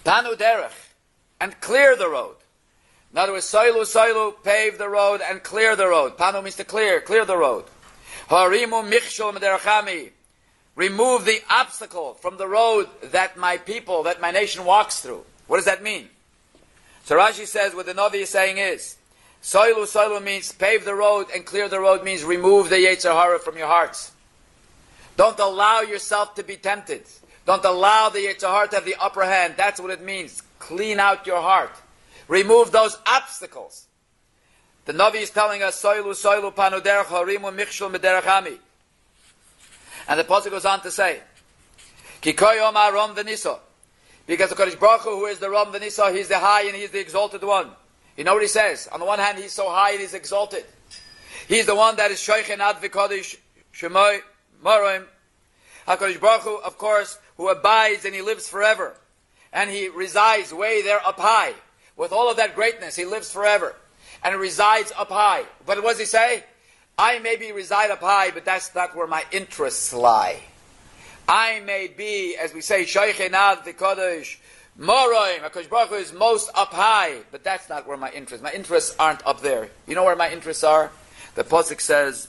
Panu derech, and clear the road. In other words, soilu, soilu, pave the road and clear the road. Panu means to clear, clear the road. Harimu michshol mederachami, remove the obstacle from the road that my people, that my nation walks through. What does that mean? So Rashi says what the Navi is saying is, soilu, soilu means pave the road and clear the road means remove the Yetzer Hara from your hearts. Don't allow yourself to be tempted. Don't allow the Yetzer Hara to have the upper hand. That's what it means. Clean out your heart. Remove those obstacles. The Navi is telling us, soilu, soilu, panu derech, harimu, michshul, mederachami. And the Pasuk goes on to say, Ki koyom arom v'niso. Because the Kodesh Baruch Hu, who is the Ram v'niso, he's the high and he's the exalted one. You know what he says? On the one hand, he's so high and he's exalted. He's the one that is shoichen ad v'kodesh shemoy morim. HaKadosh Baruch Hu, of course, who abides and he lives forever. And he resides way there up high. With all of that greatness, he lives forever. And he resides up high. But what does he say? I maybe reside up high, but that's not where my interests lie. I may be, as we say, shoichen ad v'kodesh morim. HaKadosh Baruch Hu is most up high, but that's not where my interests. My interests aren't up there. You know where my interests are? The Pasuk says,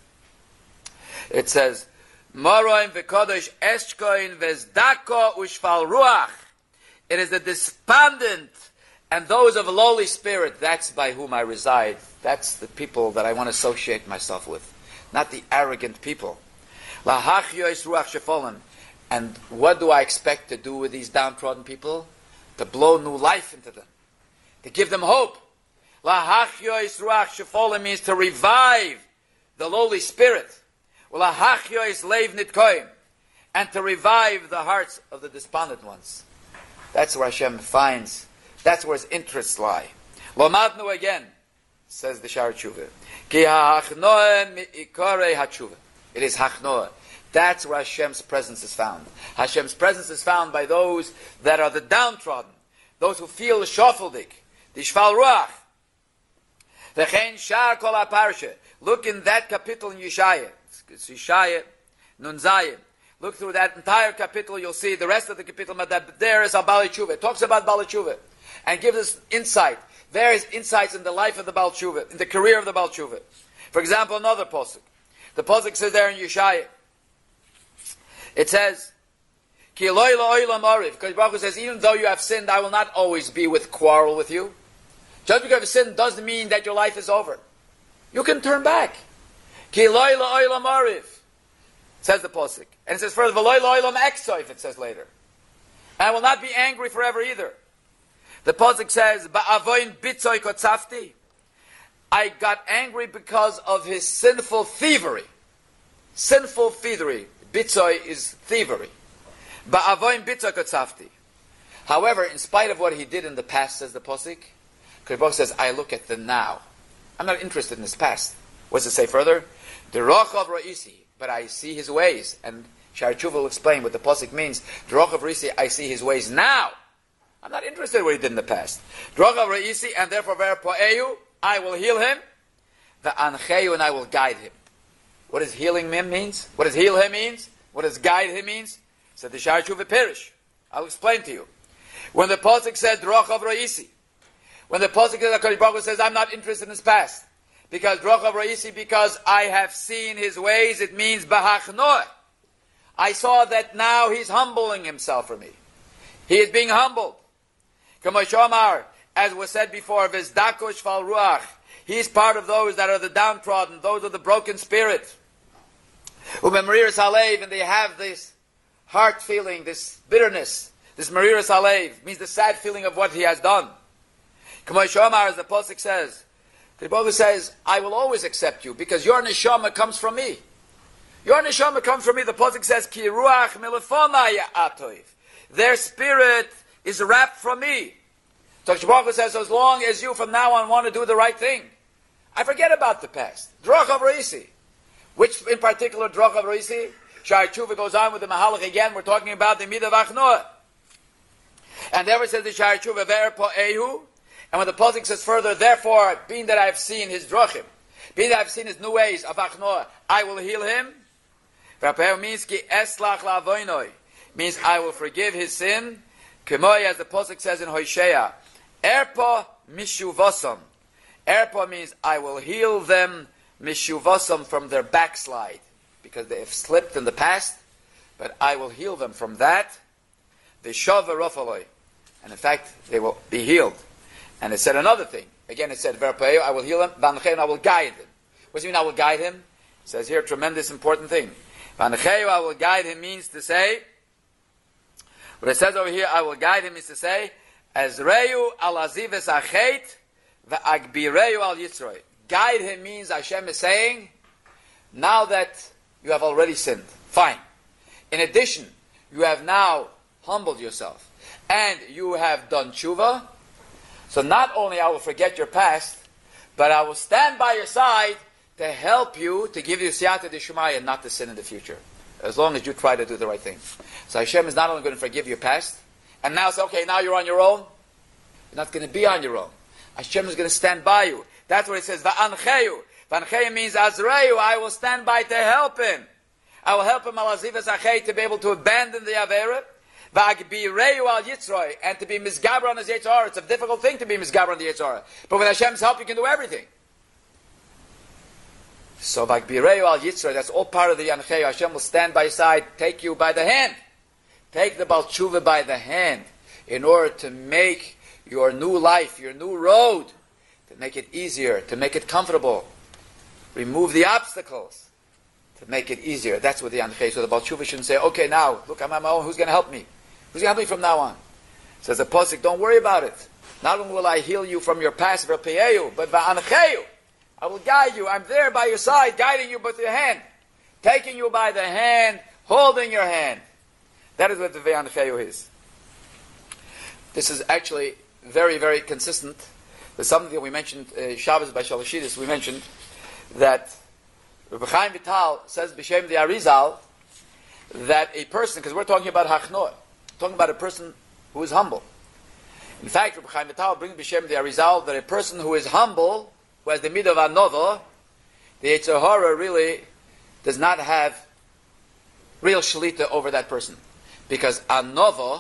it says, morim v'kodesh eshkoin v'zdako ushfal ruach. It is the despondent and those of a lowly spirit. That's by whom I reside. That's the people that I want to associate myself with, not the arrogant people. Lahachyois ruach shefolim. And what do I expect to do with these downtrodden people? To blow new life into them, to give them hope. Lahachyois ruach shefolim means to revive the lowly spirit. Lahachyois leiv nitkoim, and to revive the hearts of the despondent ones. That's where Hashem finds. That's where his interests lie. Lomadnu again, says the Shar Tshuva. Ki ha'achnoah mi'ikarei ha'tshuva. It is hachnoah. That's where Hashem's presence is found. Hashem's presence is found by those that are the downtrodden, those who feel the shofaldik, the shval ruach. V'chein shar kol ha'parsha. Look in that capital in Yeshaya. It's Yeshaya, Nun Zayin. Look through that entire capital, you'll see the rest of the capital, but there is a Baal Tshuva. It talks about Baal Tshuva and gives us insight, various insights in the life of the Baal Tshuva, in the career of the Baal Tshuva. For example, another Pasuk. The Pasuk says there in Yeshaya, it says, Ki eloi la'olam ariv. Because Baruch Hu says, even though you have sinned, I will not always be with quarrel with you. Just because you sinned doesn't mean that your life is over. You can turn back. Ki eloi la'olam ariv, says the Pasuk. And it says further, V'loi la'olam eksoif, it says later. And I will not be angry forever either. The Pasuk says, Ba'avoin bitzoi kotzafti. I got angry because of his sinful thievery. Sinful thievery. Bitzoi is thievery. Ba'avoin bitzoi kotzafti. However, in spite of what he did in the past, says the Pasuk, Baruch says, I look at the now. I'm not interested in his past. What does it say further? D'rochav ra'isi, but I see his ways. And Shar Tshuva will explain what the Pasuk means. D'rochav ra'isi, I see his ways now. I'm not interested in what he did in the past. D'rochav ra'isi, and therefore ver po'eyu, I will heal him. V'ancheyu, and I will guide him. What does healing him means? What does heal him means? What does guide him means? Said the Shar Tshuva Perish. I'll explain to you. When the Pasuk said D'rochav ra'isi, when the Pasuk says, HaKadosh Baruch Hu says, I'm not interested in his past. Because D'rochav ra'isi, because I have seen his ways, it means B'hachnoah. I saw that now he's humbling himself for me. He is being humbled. Kamoshamar, as was said before, V'zdako shval ruach. He's part of those that are the downtrodden, those of the broken spirit. Umemriris halev, and they have this heart feeling, this bitterness, this mariris halev, means the sad feeling of what he has done. Kamoshamar, as the Pasuk says, the Bible says, I will always accept you, because your neshama comes from me. Your neshama comes from me. The Pasuk says, Ki ruach milifonai atoiv. Their spirit is wrapped from me. So Baruch Hu says, as long as you from now on want to do the right thing, I forget about the past. D'rochav ra'isi. Which in particular D'rochav ra'isi? Shar Tshuva goes on with the Mahalach again. We're talking about the Midah V'achnoah. And there it says the Shar Tshuva, Ver po'ehu. And when the Pasuk says further, therefore, being that I have seen his drachim, being that I have seen his new ways of Achnoah, I will heal him. Means ki eslach la'avoinoi, means I will forgive his sin. Kemoi, as the Pasuk says in Hosea, Erpa mishuvasam. Erpa means I will heal them mishuvasam from their backslide, because they have slipped in the past, but I will heal them from that. The shava rafaloi, and in fact they will be healed. And it said another thing. Again, it said Verpeo, I will heal him. Vanchein, I will guide him. What does it mean? I will guide him. It says here a tremendous important thing. Vanchein, I will guide him means to say. What it says over here, I will guide him, is to say, Ezreyu al azives achet ve'agbireyu al yitzroi. Guide him means Hashem is saying, now that you have already sinned, fine. In addition, you have now humbled yourself, and you have done tshuva, so not only I will forget your past, but I will stand by your side to help you, to give you siyata d'shmaya, and not to sin in the future, as long as you try to do the right thing. So Hashem is not only going to forgive your past, and now say, okay, now you're on your own. You're not going to be on your own. Hashem is going to stand by you. That's what it says, va'ancheyu. Va'ancheyu means azreyu, I will stand by to help him. I will help him al azivas achay, to be able to abandon the avera. Va'agbireyu al yitzroi, and to be misgaber on his Yetzer Hara. It's a difficult thing to be misgaber on the Yetzer Hara. But with Hashem's help, you can do everything. So va'agbireyu al yitzroi, that's all part of the Yancheyu. Hashem will stand by your side, take you by the hand. Take the Baal Tshuva by the hand in order to make your new life, your new road, to make it easier, to make it comfortable. Remove the obstacles to make it easier. That's what the Yancheyu. So the Baal Tshuva shouldn't say, okay, now, look, I'm on my own, who's going to help me? Who's going to help me from now on? Says the Pasuk, don't worry about it. Not only will I heal you from your past, but va'ancheyu, I will guide you. I'm there by your side, guiding you with your hand, taking you by the hand, holding your hand. That is what the va'ancheyu is. This is actually very, very consistent with something that we mentioned, uh, Shabbos by Shalashidis, we mentioned that Rebbe Chaim Vital says, B'Shem the Arizal, that a person, because we're talking about Hachnoah, talking about a person who is humble. In fact, Rebbe Chaim Vital brings B'Shem the Arizal that a person who is humble, who has the midah of Anova, the Yetzer Hara really does not have real shlita over that person. Because Anova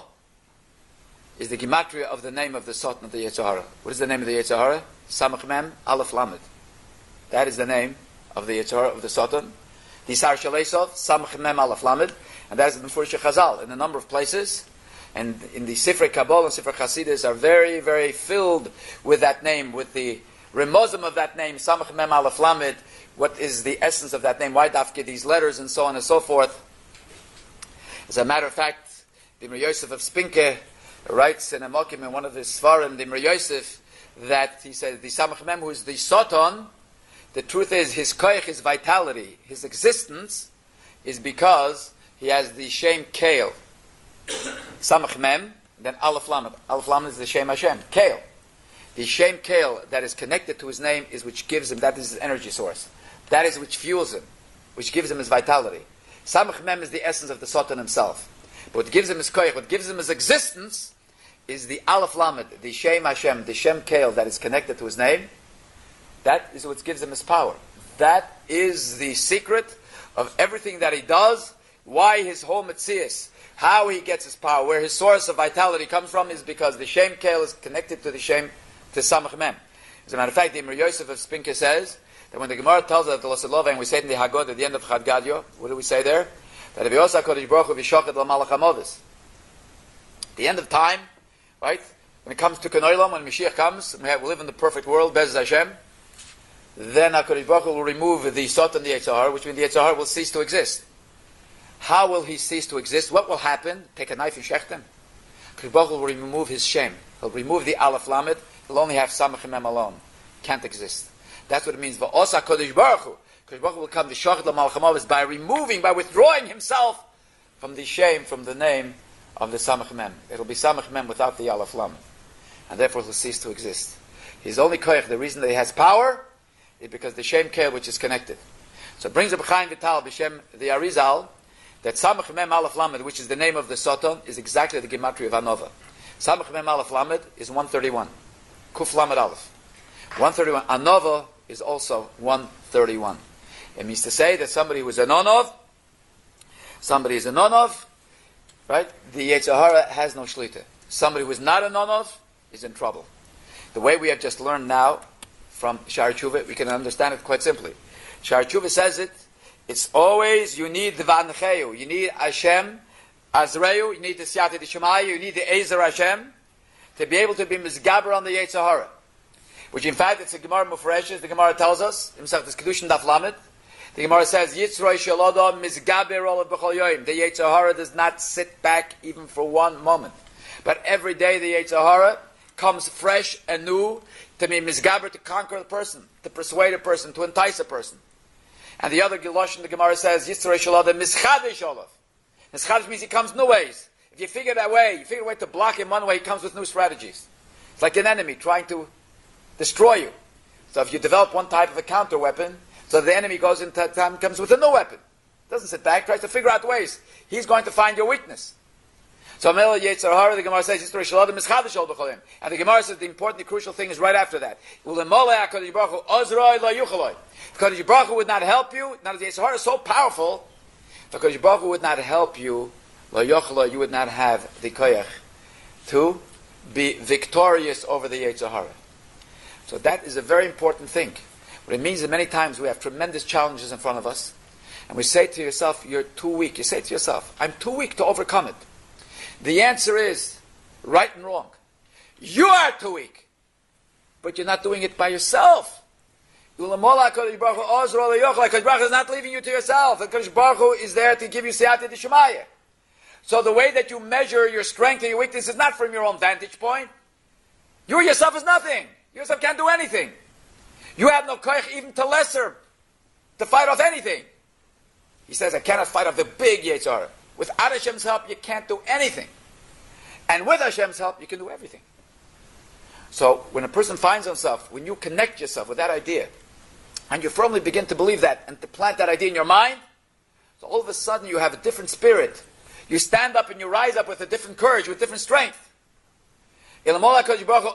is the gematria of the name of the Satan of the Yetzer Hara. What is the name of the Yetzer Hara? Samach Mem Aleph Lamed. That is the name of the Yetzer Hara, of the Satan. The Sar Shalesov, Samach Mem Aleph Lamed. And that is the Mefurish Chazal in a number of places. And in the Sifrei Kabbalah and Sifrei Chasidus are very, very filled with that name, with the remozim of that name, Samach Mem Aleph Lamed. What is the essence of that name? Why dafke these letters and so on and so forth. As a matter of fact, the Mir Yosef of Spinke writes in a Mokim in one of his Svarim, the Mir Yosef, that he said, the Samach Mem, who is the Satan, the truth is, his koich, his vitality, his existence, is because he has the Shem Kael. Samach Mem, then Aleph Lamed. Aleph Lamed is the Shem Hashem, Kael. The Shem Kael that is connected to his name is which gives him, that is his energy source. That is which fuels him, which gives him his vitality. Samach Mem is the essence of the Satan himself. But what gives him his koich, what gives him his existence, is the Aleph Lamed, the Shem Hashem, the Shem Kael that is connected to his name. That is what gives him his power. That is the secret of everything that he does, why his whole Metzias, how he gets his power, where his source of vitality comes from, is because the Shem Kael is connected to the Shem, to Samach Mem. As a matter of fact, the Mir Yosef of Spinke says that when the Gemara tells us the Losalova, and we say it in the Haggadah at the end of Chad Gadyo, what do we say there? That if Yosa Kodesh Baruch Hu v'shochet l'malach hamovis. The end of time, right? When it comes to Kanoilam, when Mashiach comes, and we, have, we live in the perfect world, Bez Hashem, then HaKadosh Baruch Hu will remove the Satan, the Yetzer Hara, which means the Yetzer Hara will cease to exist. How will he cease to exist? What will happen? Take a knife and shecht him. HaKadosh Baruch Hu will remove his Shem. He'll remove the Aleph Lamed. He'll only have Samach Mem alone. Can't exist. That's what it means. V'osa HaKadosh Baruch Hu. HaKadosh Baruch Hu will come to Shochet L'Malach HaMovis by removing, by withdrawing himself from the Shem, from the name of the Samach Mem. It'll be Samach Mem without the Aleph Lamed. And therefore he'll cease to exist. His only koich, the reason that he has power, is because the Shem Kael which is connected. So it brings up Chaim Vital, B'Shem the Arizal, that Samach Mem Aleph Lamed, which is the name of the Satan, is exactly the gematria of Anova. Samach Mem Aleph Lamed is one thirty-one. Kuf Lamed Aleph. one thirty-one. Anova is also one thirty-one. It means to say that somebody who is a nonov, somebody is a nonov, right? The Yetzer Hara has no shlita. somebody who is not a Nonov is in trouble. The way we have just learned now from Sha'ar Tshuva, we can understand it quite simply. Sha'ar Tshuva says it, it's always, you need the Vancheyu, you need Hashem, Azreu, you need the Siyata D'Shemaya, you need the Ezer Hashem, to be able to be Mizgaber on the Yetzer Hara. Which in fact, it's a Gemara Mufreshes, the Gemara tells us, in Masechtas Kedushin Daf Lamed, the Gemara says, Yitzroi Shalodom Mizgaber Olav B'chol Yoyim. The Yetzer Hara does not sit back even for one moment. But every day the Yetzer Hara comes fresh and new to be Mizgaber, to conquer the person, to persuade a person, to entice a person. And the other Giloshin, the Gemara says, Yitzroi Shalodom Mizchadesh Olav. Mizchadesh means he comes new ways. If you figure that way, you figure a way to block him one way, he comes with new strategies. It's like an enemy trying to destroy you. So if you develop one type of a counter weapon, so the enemy goes into time, comes with a new weapon. Doesn't sit back, tries to figure out ways. He's going to find your weakness. So Mela Yetzer Hara, the Gemara says, and the Gemara says the important, the crucial thing is right after that. Because Baruch Hu would not help you. Now the Yetzer Hara is so powerful, because Baruch Hu would not help you, you would not have the koyach to be victorious over the Yetzer Hara. So that is a very important thing. What it means is many times we have tremendous challenges in front of us, and we say to yourself, you're too weak. You say to yourself, I'm too weak to overcome it. The answer is right and wrong. You are too weak, but you're not doing it by yourself. HaKadosh Baruch Hu is not leaving you to yourself. HaKadosh Baruch Hu is there to give you Siyata D'Shemaya. So the way that you measure your strength and your weakness is not from your own vantage point. You yourself is nothing. You yourself can't do anything. You have no koich even to lesser, to fight off anything. He says, I cannot fight off the big Yetzer Hara. Without Hashem's help, you can't do anything. And with Hashem's help, you can do everything. So when a person finds himself, when you connect yourself with that idea, and you firmly begin to believe that, and to plant that idea in your mind, so all of a sudden you have a different spirit. You stand up and you rise up with a different courage, with different strength. So what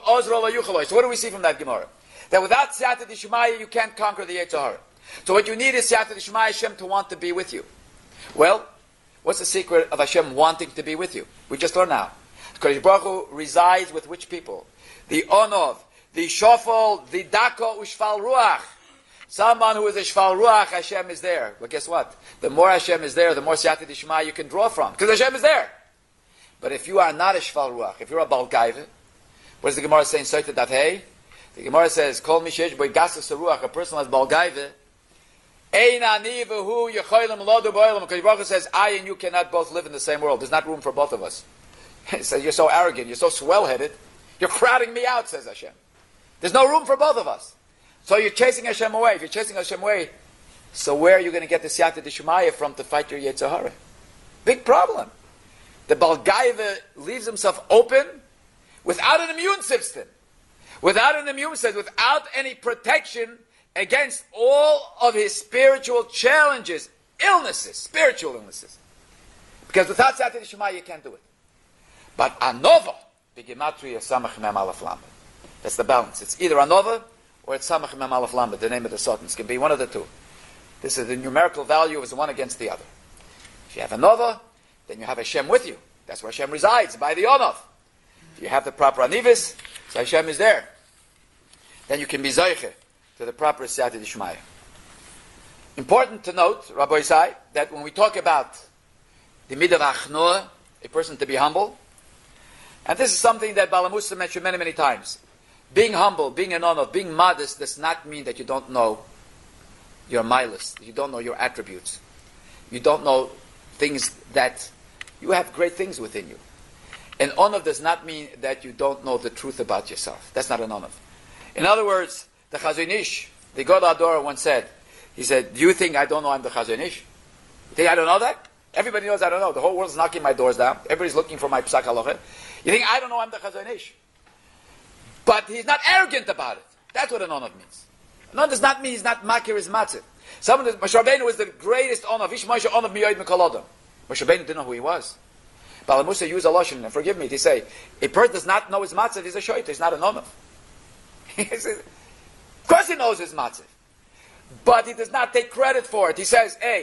do we see from that Gemara? That without Siyata D'Shemaya, you can't conquer the Yetzer Hara. So what you need is Siyata D'Shemaya, Hashem to want to be with you. Well, what's the secret of Hashem wanting to be with you? We just learned now. Because Baruch Hu resides with which people? The Onov, the Shofol, the Dako, Ushfal Ruach. Someone who is a Shfal Ruach, Hashem is there. But guess what? The more Hashem is there, the more Siyata D'Shemaya you can draw from. Because Hashem is there. But if you are not a Shfal Ruach, if you're a Baal Gaiva, what does the Gemara say in Sotah Daf Hey? The Gemara says, Kol Mishesh Boi Gasas Ruach, a person who has Baal Gaiva, Ein ani v'hu yecholim lodu b'olam. Because Baruch Hu says, I and you cannot both live in the same world. There's not room for both of us. He says, you're so arrogant, you're so swell-headed, you're crowding me out, says Hashem. There's no room for both of us. So you're chasing Hashem away. If you're chasing Hashem away, so where are you going to get the Siyata D'Shemaya from to fight your Yetzer Hara? Big problem. The Baal Gaiva leaves himself open without an immune system. Without an immune system, without any protection against all of his spiritual challenges, illnesses, spiritual illnesses. Because without Siyata D'Shemaya, you can't do it. But Anova, B'Gematria Samach Mem Aleph Lamed. That's the balance. It's either Anova or it's Samach Mem Aleph Lamed, the name of the Sultans. It can be one of the two. This is the numerical value is one against the other. If you have Anova, then you have Hashem with you. That's where Hashem resides, by the Onov. If you have the proper Anivis, so Hashem is there. Then you can be Zoiche to the proper Siyata D'Shemaya. Important to note, Rabbi Isai, that when we talk about the Midah V'Achnoah, a person to be humble, and this is something that Bala Musa mentioned many, many times. Being humble, being an honor, being modest does not mean that you don't know your milas, you don't know your attributes. You don't know things that, you have great things within you. An honor does not mean that you don't know the truth about yourself. That's not an honor. In other words, the Chazon Ish, the God Adora once said, he said, do you think I don't know I'm the Chazon Ish? You think I don't know that? Everybody knows I don't know. The whole world's knocking my doors down. Everybody's looking for my Psak Halacha. You think I don't know I'm the Chazon Ish? But he's not arrogant about it. That's what an Onav means. An Onav does not mean he's not Makir his Matzah. Someone, Moshe Rabbeinu was the greatest Onav. Ish Moshe Onav Miyoid Mekolodom. Moshe Rabbeinu didn't know who he was. Bala Musa used a Lashon, and forgive me, to say, a person does not know his Matzah, he's a Shoyt, he's not an Onav. Of course he knows his Matzah. But he does not take credit for it. He says, hey,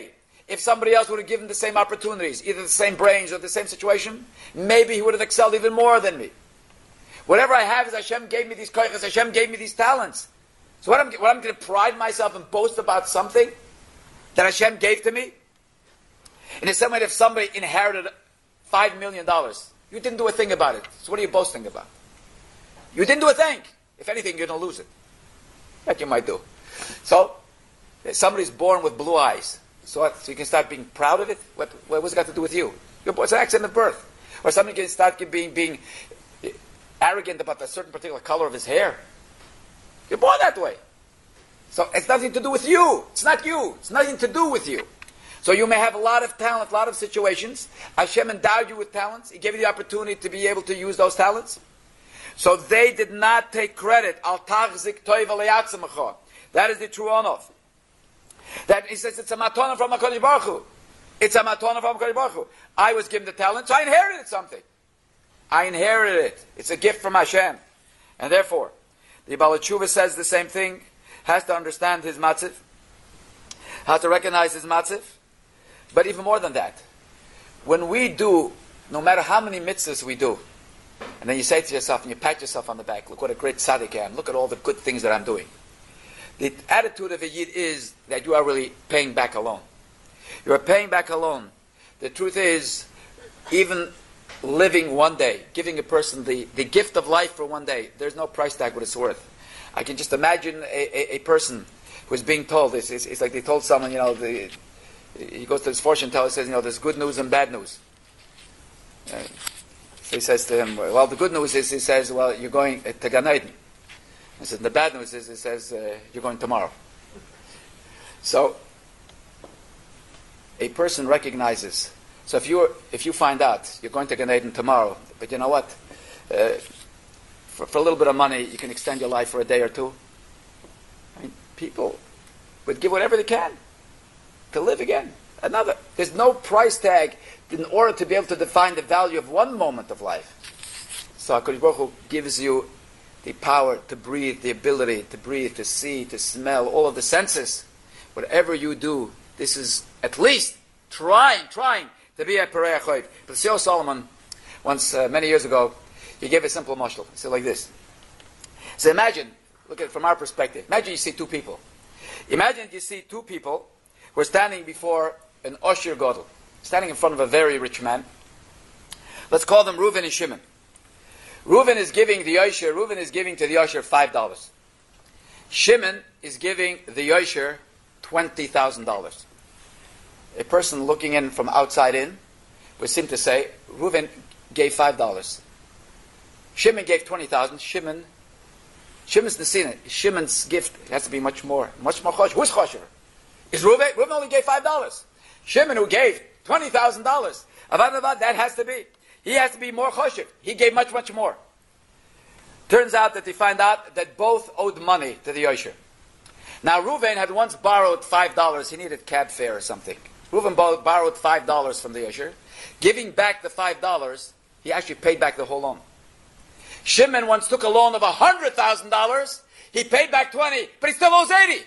if somebody else would have given the same opportunities, either the same brains or the same situation, maybe he would have excelled even more than me. Whatever I have is Hashem gave me these koiches, Hashem gave me these talents. So what I'm, what I'm going to pride myself and boast about something that Hashem gave to me? In the same way, if somebody inherited five million dollars, you didn't do a thing about it. So what are you boasting about? You didn't do a thing. If anything, you're going to lose it. That you might do. So, somebody's born with blue eyes. So what? So you can start being proud of it? What, what what's it got to do with you? You're born, it's an accident of birth. Or somebody can start being, being arrogant about a certain particular color of his hair. You're born that way. So it's nothing to do with you. It's not you. It's nothing to do with you. So you may have a lot of talent, a lot of situations. Hashem endowed you with talents. He gave you the opportunity to be able to use those talents. So they did not take credit. Al tachzik toiv aleyatzimecha. That is the true honor. That he says it's a matana from HaKadosh Baruch Hu. It's a matana from HaKadosh Baruch Hu. I was given the talent, so I inherited something. I inherited it. It's a gift from Hashem. And therefore, the Baal Tshuva says the same thing. Has to understand his matziv. Has to recognize his matziv. But even more than that, when we do, no matter how many mitzvahs we do, and then you say to yourself, and you pat yourself on the back, look what a great tzaddik I am, look at all the good things that I'm doing. The attitude of a yid is that you are really paying back a loan. You are paying back a loan. The truth is, even living one day, giving a person the, the gift of life for one day, there's no price tag what it's worth. I can just imagine a, a, a person who is being told this. It's, it's like they told someone, you know, the, he goes to his fortune teller and says, you know, there's good news and bad news. Uh, so he says to him, well, the good news is, he says, well, you're going to Gan Eden. He says, the bad news is, he says, uh, you're going tomorrow. So, a person recognizes. So if you if you find out you're going to Gan Eden tomorrow, but you know what? Uh, for, for a little bit of money, you can extend your life for a day or two. I mean, people would give whatever they can to live again. Another. There's no price tag in order to be able to define the value of one moment of life. So HaKadosh Baruch Hu gives you the power to breathe, the ability to breathe, to see, to smell, all of the senses. Whatever you do, this is at least trying, trying to be a Perei HaChoiv. But Sio Solomon, once, uh, many years ago, he gave a simple mashal. He said like this. So imagine, look at it from our perspective. Imagine you see two people. Imagine you see two people who are standing before an Osher Gadol, standing in front of a very rich man. Let's call them Reuven and Shimon. Reuven is giving the Yosher, Reuven is giving to the Yosher five dollars. Shimon is giving the Yosher twenty thousand dollars. A person looking in from outside in would seem to say, Reuven gave five dollars. Shimon gave twenty thousand dollars. Shimon, Shimon's Nesina. Shimon's gift has to be much more, much more chosher. Who's chosher? Is Reuven? Reuven only gave five dollars. Shimon, who gave twenty thousand dollars, that has to be. He has to be more choshev. He gave much, much more. Turns out that they find out that both owed money to the Yosher. Now, Reuven had once borrowed five dollars. He needed cab fare or something. Reuven borrowed five dollars from the Yosher. Giving back the five dollars, he actually paid back the whole loan. Shimon once took a loan of one hundred thousand dollars. He paid back twenty, but he still owes eighty.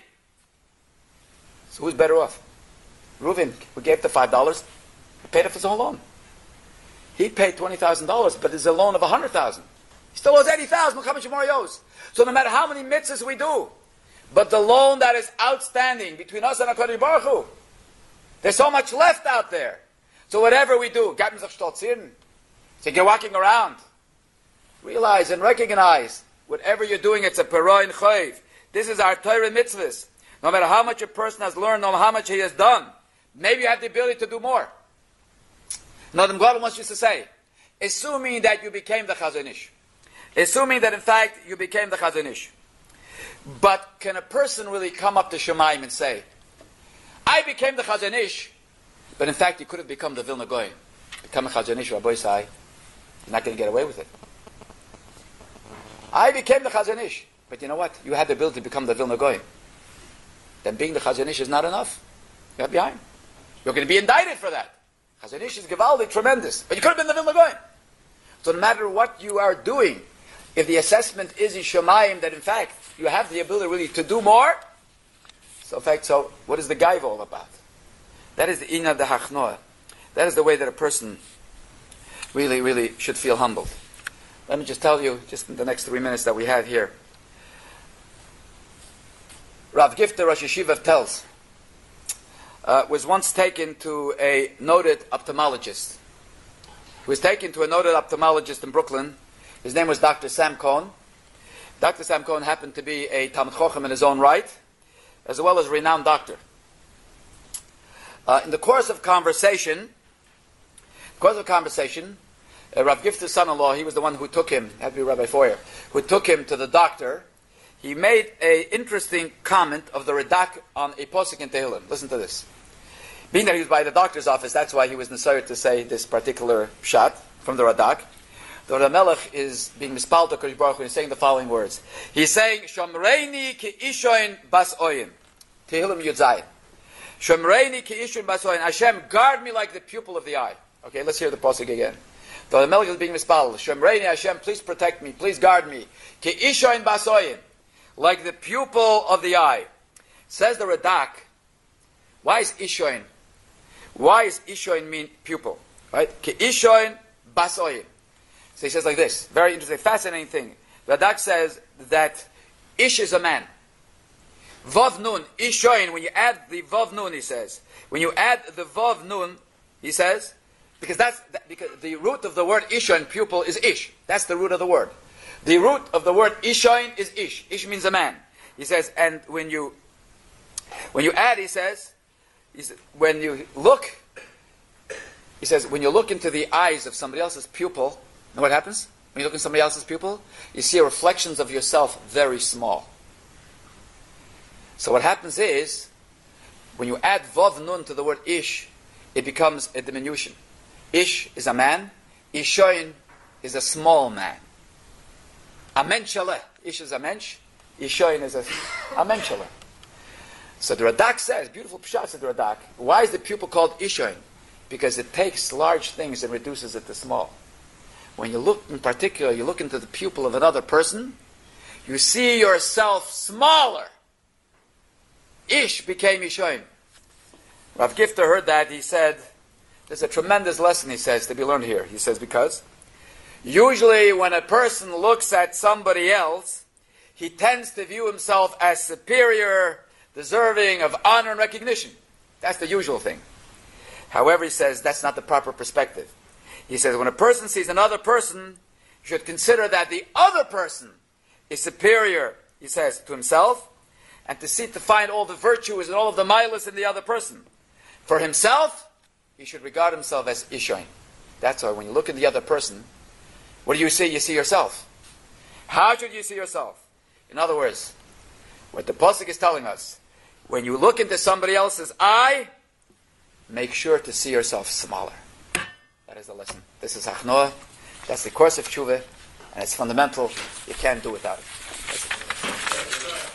So who's better off? Reuven, who gave the five dollars, he paid off his whole loan. He paid twenty thousand dollars, but it's a loan of one hundred thousand dollars. He still owes eighty thousand dollars. Look how much more he owes. So no matter how many mitzvahs we do, but the loan that is outstanding between us and HaKadosh Baruch Hu, there's so much left out there. So whatever we do, so you're walking around, realize and recognize, whatever you're doing, it's a Peroi Chayv. This is our Torah mitzvahs. No matter how much a person has learned, no matter how much he has done, maybe you have the ability to do more. Noam Gadol wants you to say, assuming that you became the Chazon Ish, assuming that in fact you became the Chazon Ish, but can a person really come up to Shemaim and say, I became the Chazon Ish, but in fact you could have become the Vilna Goy, become a Chazon Ish, Rabbi Sai, you're not going to get away with it. I became the Chazon Ish, but you know what? You had the ability to become the Vilna Goy. Then being the Chazon Ish is not enough. You're behind. You're going to be indicted for that. Chazon Ish is Givaldi, tremendous. But you could have been the Vilna Goy. So no matter what you are doing, if the assessment is in Shemayim that in fact you have the ability really to do more, so in fact, so what is the Gaiva all about? That is the ina de hachnoa. That is the way that a person really, really should feel humbled. Let me just tell you, just in the next three minutes that we have here. Rav Gifter, Rosh Yeshiva, tells, uh, was once taken to a noted ophthalmologist. He was taken to a noted ophthalmologist in Brooklyn. His name was Doctor Sam Cohen. Doctor Sam Cohen happened to be a Talmid Chochem in his own right, as well as a renowned doctor. Uh, in the course of conversation, in the course of conversation, uh, Rav Gifter's son-in-law, he was the one who took him, had to be Rabbi Foyer, who took him to the doctor. He made an interesting comment of the Radak on a posuk in Tehillim. Listen to this. Being that he was by the doctor's office, that's why he was necessary to say this particular shot from the Radak. The Ramelech is being mispal to Kodesh Baruch Hu, and he's saying the following words. He's saying, Shomreini ki ishoin bas oyin. Tehillim Yud Zayin. Shomreini ki ishoin bas oyin. Hashem, guard me like the pupil of the eye. Okay, let's hear the posuk again. The Ramelech is being mispal. Shomreini Hashem, please protect me, please guard me. Ki ishoin bas oyin. Like the pupil of the eye. Says the Radak, why is ishoin? Why is ishoin mean pupil? Right? Ki ishoin bas oyin. So he says like this, very interesting, fascinating thing. Radak says that ish is a man. Vav nun, ishoin, when you add the vav nun, he says, when you add the vav nun, he says, because that's that, because the root of the word ishoin, pupil, is ish. That's the root of the word. The root of the word ishoin is ish. Ish means a man. He says, and when you when you add, he says, he says when you look, he says, when you look into the eyes of somebody else's pupil, you know what happens? When you look at somebody else's pupil, you see reflections of yourself very small. So what happens is, when you add vav nun to the word ish, it becomes a diminution. Ish is a man, ishoin is a small man. A menshale, ish is a mensch, ishoin is a, a menshale. So the Radak says, beautiful pshat said the Radak, why is the pupil called ishoin? Because it takes large things and reduces it to small. When you look, in particular, you look into the pupil of another person, you see yourself smaller. Ish became Ishoin. Rav Gifter heard that. He said, there's a tremendous lesson, he says, to be learned here. He says, because usually when a person looks at somebody else, he tends to view himself as superior, deserving of honor and recognition. That's the usual thing. However, he says, that's not the proper perspective. He says, when a person sees another person, he should consider that the other person is superior, he says, to himself, and to seek to find all the virtues and all of the milas in the other person. For himself, he should regard himself as ishoin. That's why when you look at the other person, what do you see? You see yourself. How should you see yourself? In other words, what the pasuk is telling us, when you look into somebody else's eye, make sure to see yourself smaller. That is the lesson. This is Hachnoah. That's the course of Tshuva, and it's fundamental. You can't do without it.